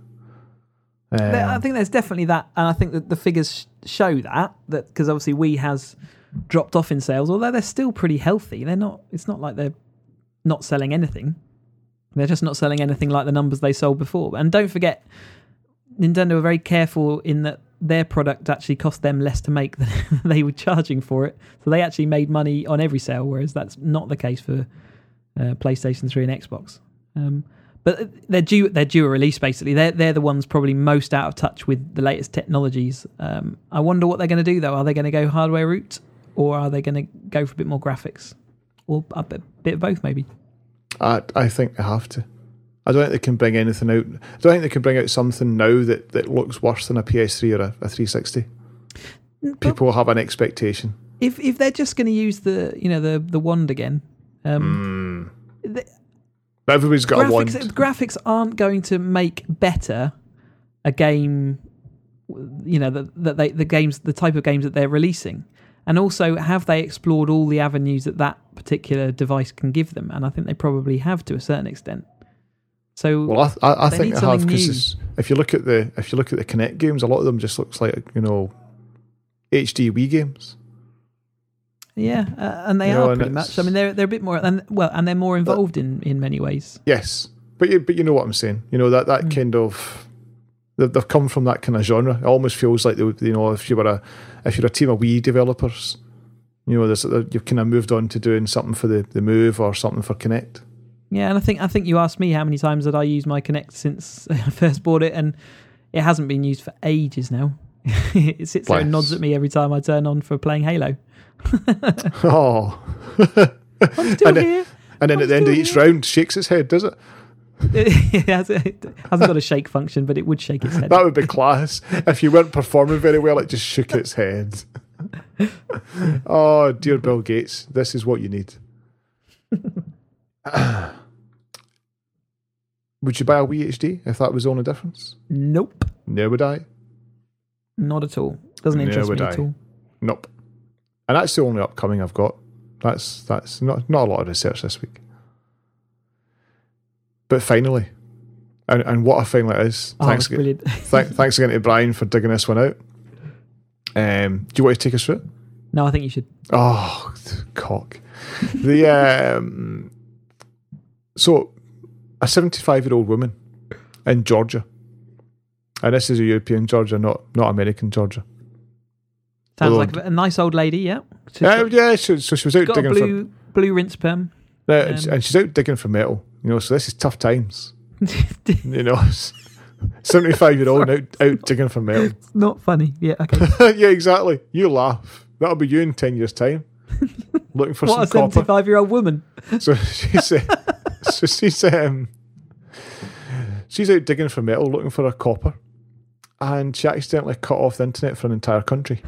Um, There- I think there's definitely that, and I think that the figures sh- show that that because obviously Wii has dropped off in sales, although they're still pretty healthy. They're not. It's not like they're not selling anything. They're just not selling anything like the numbers they sold before. And don't forget, Nintendo are very careful in that their product actually cost them less to make than they were charging for it. So they actually made money on every sale, whereas that's not the case for uh, PlayStation three and Xbox. Um, but they're due they're due a release basically. They're they're the ones probably most out of touch with the latest technologies. Um, I wonder what they're going to do though. Are they going to go hardware route, or are they going to go for a bit more graphics, or a bit, bit of both maybe? I I think they have to. I don't think they can bring anything out. I don't think they can bring out something now that, that looks worse than a P S three or a, a three sixty. People will have an expectation. If if they're just going to use the you know the the wand again, um, Mm. the, But everybody's got a wand. graphics graphics aren't going to make better a game. You know that that they the games the type of games that they're releasing, and also have they explored all the avenues that that particular device can give them? And I think they probably have to a certain extent. So Well, I, I, I They think need they have something because if you look at the if you look at the Kinect games, a lot of them just looks like you know H D Wii games. yeah, uh, and they You know, are and pretty it's- much. I mean, they're they're a bit more and well, and they're more involved in, in many ways. Yes, but you but you know what I'm saying. You know that that Mm. kind of they've, they've come from that kind of genre. It almost feels like they would, you know if you were a if you're a team of Wii developers, you know there's you've kind of moved on to doing something for the, the Move or something for Kinect. Yeah, and I think I think you asked me how many times did I use my Kinect since I first bought it, and it hasn't been used for ages now. It sits there and Bless. nods at me every time I turn on for playing Halo. Oh, I'm still and then, here. and then I'm at the end of still each here. round, shakes its head, does it? it hasn't it hasn't got a shake function, but it would shake its head. That would be class. If you weren't performing very well, it just shook its head. Oh, dear Bill Gates, this is what you need. Would you buy a Wii H D if that was the only difference? Nope. No, would I? Not at all. Doesn't interest no, me I? at all. Nope. And that's the only upcoming I've got. That's that's not not a lot of research this week. But finally, and, and what a finally it is. Oh, thanks, brilliant. th- thanks again to Brian for digging this one out. Um, do you want to take us through it? No, I think you should. Oh, cock. The um, so a seventy-five-year-old woman in Georgia, and this is a European Georgia, not not American Georgia. Sounds Although, like a nice old lady, yeah. She's uh, got, yeah, so, so she was out got a digging blue, for blue rinse perm. uh, um, and she's out digging for metal. You know, so this is tough times. You know, seventy-five-year-old out out digging for metal. It's not funny. Yeah, okay. Yeah, exactly. You laugh. That'll be you in ten years' time, looking for What some a copper. seventy-five-year-old woman. So she's uh, so she's um she's out digging for metal, looking for a copper, and she accidentally cut off the internet for an entire country.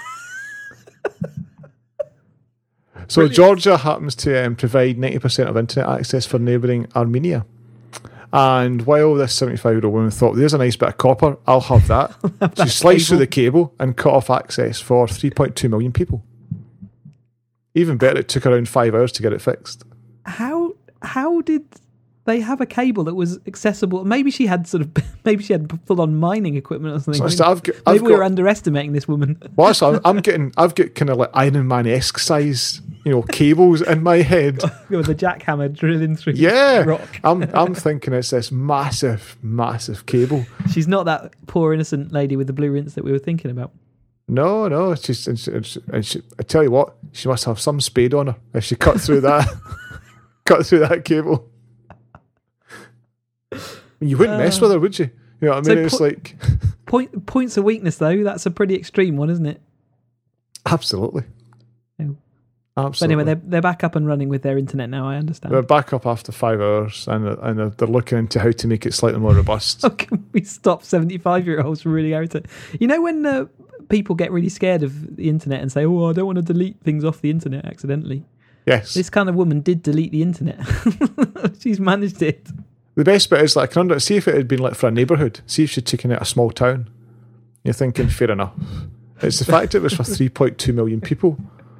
So Brilliant. Georgia happens to um, provide ninety percent of internet access for neighbouring Armenia. And while this seventy-five-year-old woman thought, there's a nice bit of copper, I'll have that, Have she that sliced through cable. the cable and cut off access for three point two million people. Even better, it took around five hours to get it fixed. How how did they have a cable that was accessible? Maybe she had sort of maybe she had full on mining equipment or something. So I've got, maybe I've we were got, underestimating this woman. well, so I'm, I'm getting, I've got kind of like Iron Man-esque size, you know, cables in my head. With a jackhammer drilling through Yeah, rock. I'm, I'm thinking it's this massive, massive cable. She's not that poor innocent lady with the blue rinse that we were thinking about. No, no, it's just, it's, it's, and she, I tell you what, she must have some spade on her if she cut through that, cut through that cable. You wouldn't uh, mess with her, would you? You know what I mean? So it's po- like point points of weakness, though. That's a pretty extreme one, isn't it? Absolutely. Oh. Absolutely. But anyway, they're they're back up and running with their internet now. I understand. They're back up after five hours, and and they're looking into how to make it slightly more robust. How can we stop seventy-five-year-olds from really irritated? You know when uh, people get really scared of the internet and say, "Oh, I don't want to delete things off the internet accidentally." Yes. This kind of woman did delete the internet. She's managed it. The best bit is like, I can under, see if it had been like for a neighbourhood. See if she'd taken out a small town. You're thinking, fair enough. It's the fact it was for three point two million people.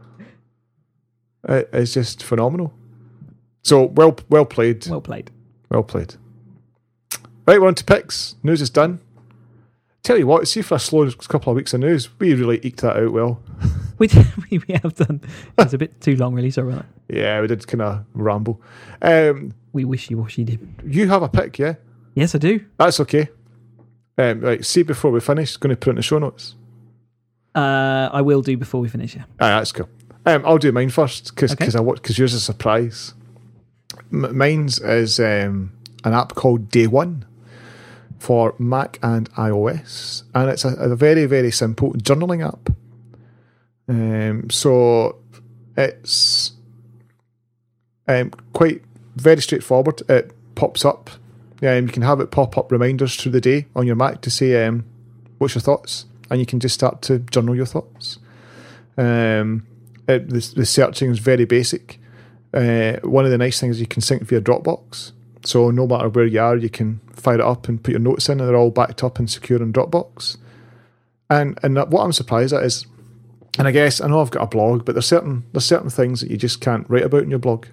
It, it's just phenomenal. So well, well played. Well played. Well played. Right, we're on to picks. News is done. Tell you what, see for a slow couple of weeks of news, we really eked that out well. We we have done. It's a bit too long, really. Sorry about that. Yeah, we did kind of ramble. Um, we wishy-washy did. You have a pick, yeah? Yes, I do. That's okay. Um, right, see before we finish, going to put it in the show notes. Uh, I will do before we finish, yeah. Ah, that's cool. Um, I'll do mine first because Okay. because I because yours is a surprise. M- mine's is um, an app called Day One for Mac and iOS, and it's a, a very very simple journaling app. Um, so it's um, quite very straightforward. It pops up. Um, you can have it pop up reminders through the day on your Mac to say um, what's your thoughts, and you can just start to journal your thoughts. Um, it, the, the searching is very basic. Uh, one of the nice things is you can sync via Dropbox, so no matter where you are, you can fire it up and put your notes in, and they're all backed up and secure in Dropbox. And and what I'm surprised at is, and I guess I know I've got a blog, but there's certain there's certain things that you just can't write about in your blog.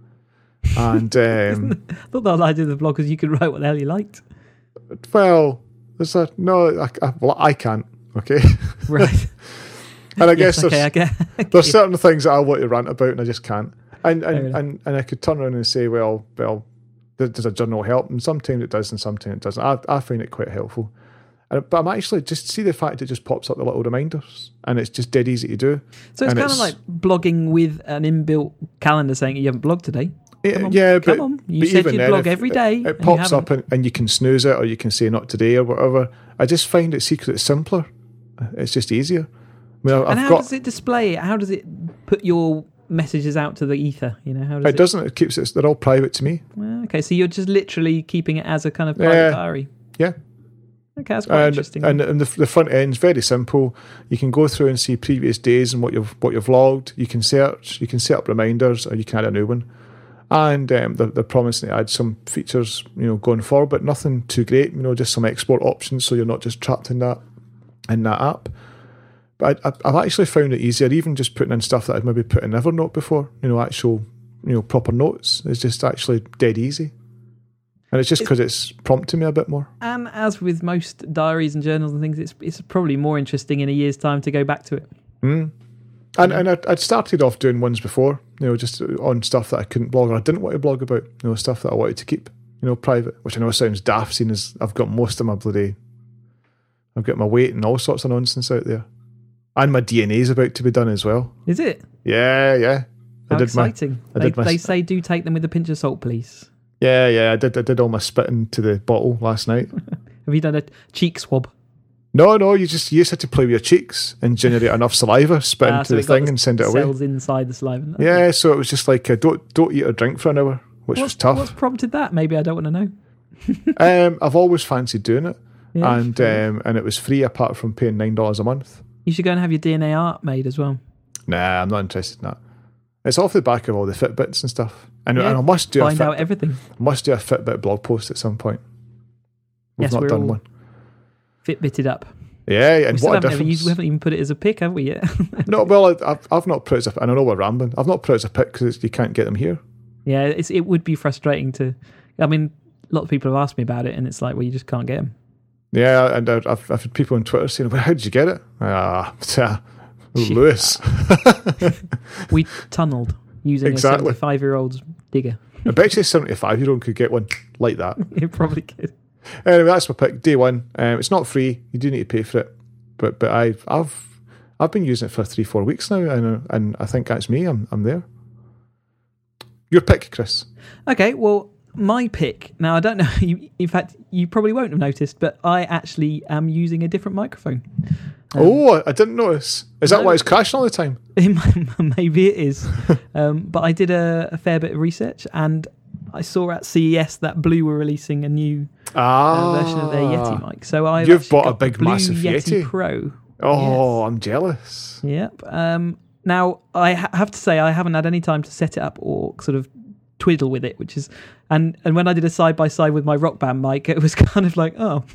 And um, I thought the whole idea of the blog was you could write what the hell you liked. well, there's a no. I, I, well, I can't. Okay, Right. and I guess Yes, okay, there's I get, I get there's you. certain things that I want to rant about, and I just can't. And Fair and, enough. and, and I could turn around and say, well, well, there- there's a journal help, and sometimes it does, and sometimes it doesn't. I I find it quite helpful. And, but I'm actually just see the fact it just pops up the little reminders, and it's just dead easy to do. So it's and kind of like blogging with an inbuilt calendar saying you haven't blogged today. Yeah, Come on, yeah, come but, on. You but said even you'd then, blog if every day. It, and it you pops haven't. up, and, and you can snooze it, or you can say not today, or whatever. I just find it secret simpler. It's just easier. I mean, I've And how got. does it display it? How does it put your messages out to the ether? You know, how does It it? doesn't. It keeps it. They're all private to me. Well, okay, so you're just literally keeping it as a kind of private Yeah. diary. Yeah. Okay, that's quite And, interesting. and and the, the front end's very simple. You can go through and see previous days and what you've what you've logged. You can search. You can set up reminders, or you can add a new one. And um, they're, they're promising to add some features, you know, going forward, but nothing too great. You know, just some export options, so you're not just trapped in that in that app. But I, I've actually found it easier, even just putting in stuff that I'd maybe put in Evernote before. You know, actual, you know, proper notes is just actually dead easy. And it's just because it's prompting me a bit more. And as with most diaries and journals and things, it's it's probably more interesting in a year's time to go back to it. Mm. And and I'd, I'd started off doing ones before, you know, just on stuff that I couldn't blog or I didn't want to blog about, you know, stuff that I wanted to keep, you know, private, which I know sounds daft, seeing as I've got most of my bloody, I've got my weight and all sorts of nonsense out there. And my D N A is about to be done as well. Is it? Yeah, yeah. How I did exciting. My, I they, did my, they say do take them with a pinch of salt, please. Yeah, yeah, I did I did all my spitting to the bottle last night. Have you done a cheek swab? No, no, you just you just had to play with your cheeks and generate enough saliva, spit Ah, into so the it got thing the and send it away. Cells inside the saliva. Yeah, so it was just like uh, don't don't eat or drink for an hour, which what's, was tough. What's prompted that? Maybe I don't want to know. um, I've always fancied doing it, Yeah, and um, and it was free apart from paying nine dollars a month. You should go and have your D N A art made as well. Nah, I'm not interested in that. It's off the back of all the Fitbits and stuff, and, Yeah, and I must do find a out Fitbit, everything. must do a Fitbit blog post at some point. We've Yes, not we're done all one. Fitbitted up. Yeah, We and still what a haven't, ever difference. used, we haven't even put it as a pick, have we yet? No, well, I- I've I've not put it as a, and I know we're rambling. I've not put it as a pick because you can't get them here. Yeah, it's, it would be frustrating to. I mean, a lot of people have asked me about it, and it's like, well, you just can't get them. Yeah, and I've, I've had people on Twitter saying, "Well, how did you get it?" Ah, Lewis. We tunnelled using Exactly. a seventy-five-year-old's digger. I bet you a seventy-five-year-old could get one like that. It probably could. Anyway, that's my pick. Day one. Um, it's not free. You do need to pay for it, but but I've I've I've been using it for three four weeks now, and and I think that's me. I'm I'm there. Your pick, Chris. Okay, well, my pick. Now, I don't know. You, in fact, you probably won't have noticed, but I actually am using a different microphone. Um, oh, I didn't notice. Is that no. why it's crashing all the time? Maybe it is. um, but I did a, a fair bit of research, and I saw at C E S that Blue were releasing a new Ah, uh, version of their Yeti mic. So I've You've actually bought a got the big, Blue massive Yeti. Pro. Oh, Yes. I'm jealous. Yep. Um, now I ha- have to say I haven't had any time to set it up or sort of twiddle with it, which is and and when I did a side by side with my Rock Band mic, it was kind of like, oh,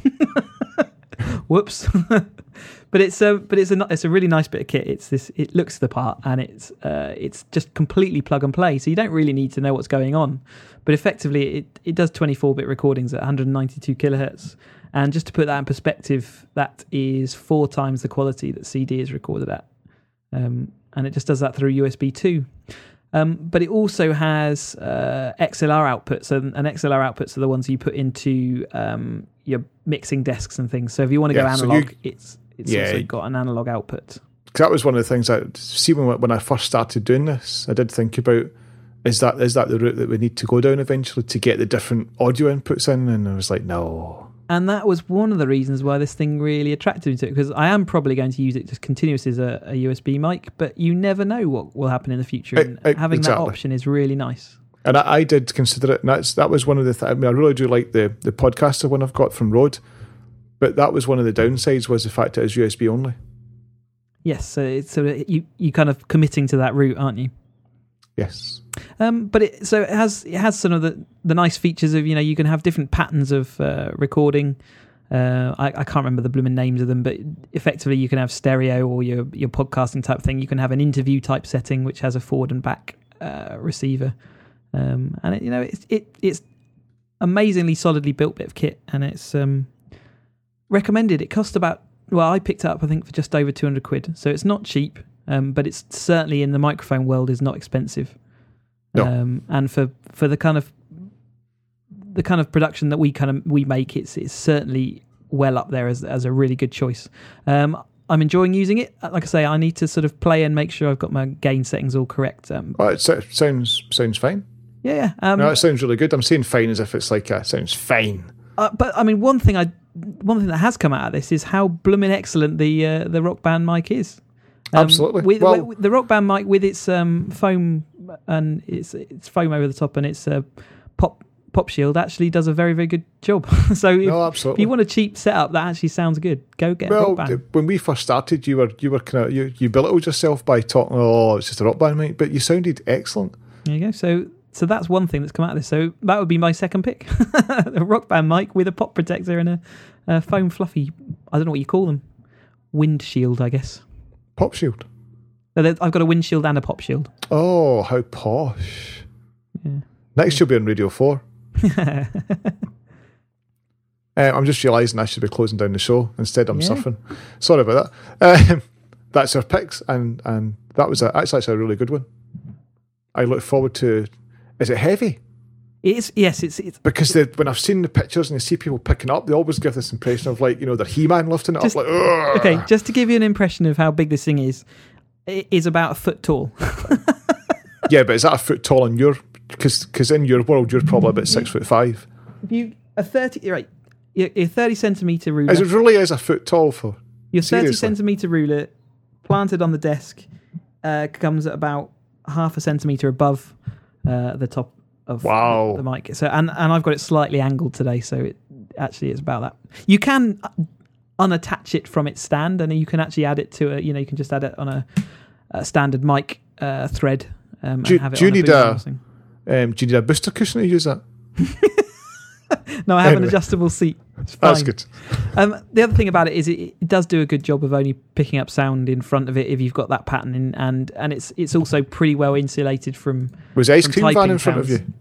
whoops. But it's a but it's a it's a really nice bit of kit. It's this it looks the part, and it's uh, it's just completely plug and play. So you don't really need to know what's going on. But effectively, it it does twenty-four bit recordings at one hundred ninety-two kilohertz. And just to put that in perspective, that is four times the quality that C D is recorded at, um, and it just does that through U S B two. Um, but it also has uh, X L R outputs, and, and X L R outputs are the ones you put into um, your mixing desks and things. So if you want to Yeah, go so analog, you- it's it's Yeah. also got an analog output. 'Cause that was one of the things I see when when I first started doing this. I did think about is that is that the route that we need to go down eventually to get the different audio inputs in, and I was like, no. And that was one of the reasons why this thing really attracted me to it, because I am probably going to use it just continuously as a, a U S B mic, but you never know what will happen in the future. And I- I- having exactly. that option is really nice. And I, I did consider it, and that's that was one of the. Th- I mean, I really do like the the podcaster one I've got from Rode, but that was one of the downsides was the fact that it's U S B only. Yes, so it's so you you kind of committing to that route, aren't you? Yes. Um, but it so it has it has some of the, the nice features of, you know, you can have different patterns of uh, recording. Uh, I, I can't remember the blooming names of them, but effectively you can have stereo or your your podcasting type thing. You can have an interview type setting which has a forward and back uh, receiver, um, and it, you know it's it it's amazingly solidly built bit of kit, and it's um, recommended. It cost about well I picked it up I think for just over two hundred quid, so it's not cheap, um, but it's certainly in the microphone world is not expensive. No. Um, and for, for the kind of the kind of production that we kind of we make, it's it's certainly well up there as as a really good choice. Um, I'm enjoying using it. Like I say, I need to sort of play and make sure I've got my gain settings all correct. Um, Well, it so- sounds sounds fine. yeah, yeah. Um, No, it sounds really good. I'm saying fine as if it's like uh, sounds fine. uh, but I mean, one thing I one thing that has come out of this is how blooming excellent the uh, the Rock Band mic is. Um, Absolutely. With, Well- with the Rock Band mic with its um, foam and it's it's foam over the top and its uh, pop pop shield actually does a very very good job. So if, No, if absolutely. you want a cheap setup that actually sounds good, go get a Well, Rock Band. th- when we first started, you were you were kind of you, you belittled yourself by talking. Oh, it's just a Rock Band, mate. But you sounded excellent. There you go. So so that's one thing that's come out of this. So that would be my second pick: a Rock Band mic with a pop protector and a, a foam fluffy. I don't know what you call them. Windshield, I guess. Pop shield. I've got a windshield and a pop shield. Oh, how posh! Yeah. Next, you'll be on Radio Four. uh, I'm just realising I should be closing down the show. Instead, I'm yeah. surfing. Sorry about that. Um, that's our picks, and and that was a, that's actually a really good one. I look forward to. Is it heavy? It's yes, it's it's because the, when I've seen the pictures and I see people picking up, they always give this impression of like you know they're He-Man lifting it just, up. Like Ugh. Okay, just to give you an impression of how big this thing is, it is about a foot tall. Yeah, but is that a foot tall in your? Because because in your world you're probably about six foot five. If you a thirty right, your, your thirty centimeter ruler. Is it really is a foot tall for? Your thirty seriously? centimeter ruler planted on the desk uh, comes at about half a centimeter above uh, the top of wow. the, the mic. So and and I've got it slightly angled today, so it actually is about that. You can unattach it from its stand, and you can actually add it to a. You know, you can just add it on a, a standard mic uh, thread. Um, do, and have it do you on a need a? thing. Um, do you need a booster cushion to use that? No, I have Anyway. an adjustable seat. It's fine. That's good. Um, the other thing about it is it, it does do a good job of only picking up sound in front of it if you've got that pattern in, and and it's it's also pretty well insulated from. Was the ice from cream van typing in front sounds. of you?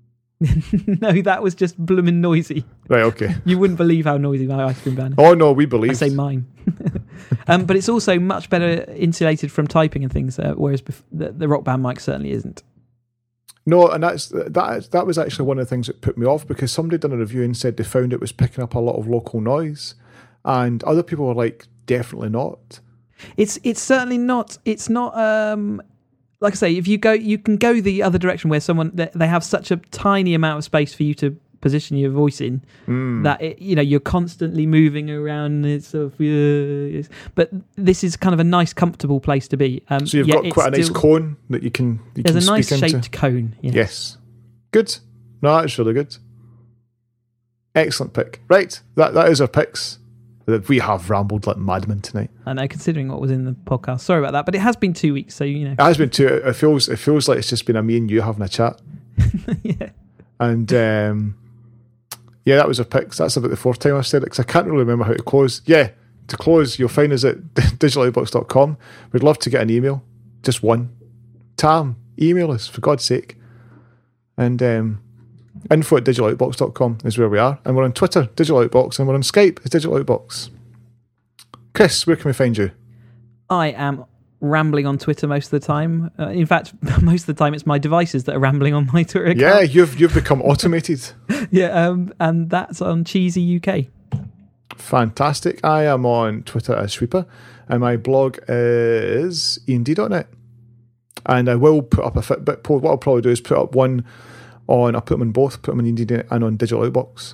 No, that was just blooming noisy. Right. Okay. You wouldn't believe how noisy my ice cream van is. Oh no, we believe. I say mine. um, but it's also much better insulated from typing and things, uh, whereas bef- the, the Rock Band mic certainly isn't. No, and that's that. That was actually one of the things that put me off because somebody done a review and said they found it was picking up a lot of local noise, and other people were like, definitely not. It's it's certainly not. It's not. Um, like I say, if you go, you can go the other direction where someone they they have such a tiny amount of space for you to position your voice in mm. that it, you know you're constantly moving around. It's sort of, uh, it's, but this is kind of a nice, comfortable place to be. Um, So you've yet got quite a nice still, cone that you can. You There's can a nice speak shaped into. cone. Yes. Yes, good. No, that's really good. Excellent pick. Right, that that is our picks. We have rambled like madmen tonight. I know, considering what was in the podcast. Sorry about that, but it has been two weeks, so you know. It has been too. It feels. It feels like it's just been a me and you having a chat. Yeah. And um, yeah, that was our picks. That's about the fourth time I've said it because I can't really remember how to close. Yeah, to close, you'll find us at digital outbox dot com. We'd love to get an email, just one. Tam, email us for God's sake. And um, info at digital outbox dot com is where we are. And we're on Twitter, Digital Outbox, and we're on Skype, it's Digital Outbox. Chris, where can we find you? I am rambling on Twitter most of the time. Uh, in fact, most of the time it's my devices that are rambling on my Twitter account. Yeah, you've you've become automated. Yeah, um, and that's on Cheesy U K. Fantastic. I am on Twitter as Sweeper, and my blog is e n d dot net. And I will put up a Fitbit post. What I'll probably do is put up one on, I'll put them on both, put them on E N D and on Digital Outbox.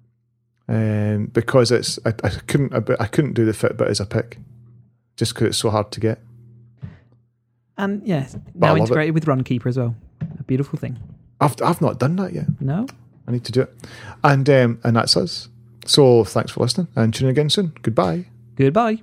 Um, because it's, I, I couldn't, I couldn't do the Fitbit as a pick, just because it's so hard to get. And yeah, But I now love integrated with Runkeeper as well. A beautiful thing. I've I've not done that yet. No? I need to do it. And um, and that's us. So thanks for listening and tune in again soon. Goodbye. Goodbye.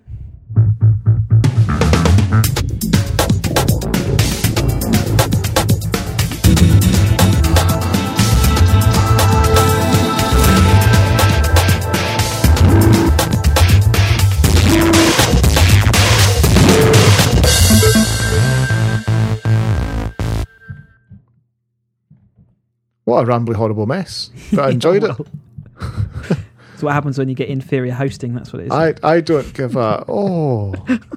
What a rambly, horrible mess. But I enjoyed Yeah, it. well. That's what happens when you get inferior hosting. That's what it is. I, I don't give a... Oh.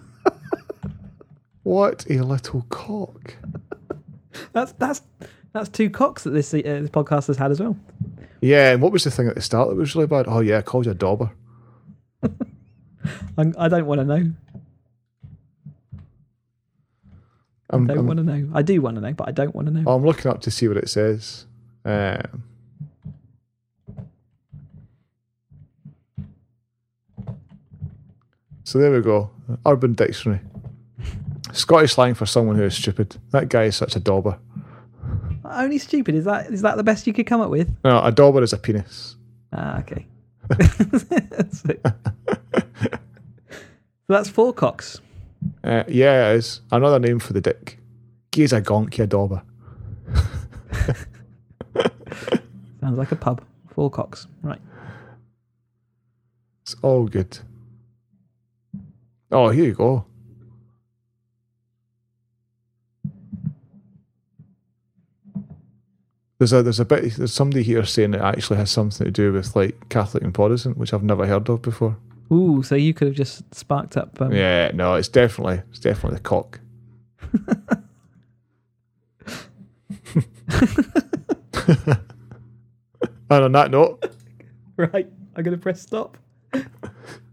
What a little cock. That's that's that's two cocks that this uh, this podcast has had as well. Yeah, and what was the thing at the start that was really bad? Oh, yeah, I called you a dauber. I'm, I don't want to know. I I'm, don't I'm, want to know. I do want to know, but I don't want to know. I'm looking up to see what it says. Um, so there we go. Urban Dictionary. Scottish slang for someone who is stupid. That guy is such a dauber. Only stupid. Is that is that the best you could come up with? No, a dauber is a penis. Ah, okay. so, so that's four cocks. Uh, yeah, it is. Another name for the dick. He's a gonk, you dauber. Sounds like a pub. Four cocks. Right. It's all good. Oh, here you go. There's a there's a bit there's somebody here saying it actually has something to do with like Catholic and Protestant, which I've never heard of before. Ooh, so you could have just sparked up. Um, Yeah, no, it's definitely it's definitely the cock. And on that note, Right, I'm going to press stop.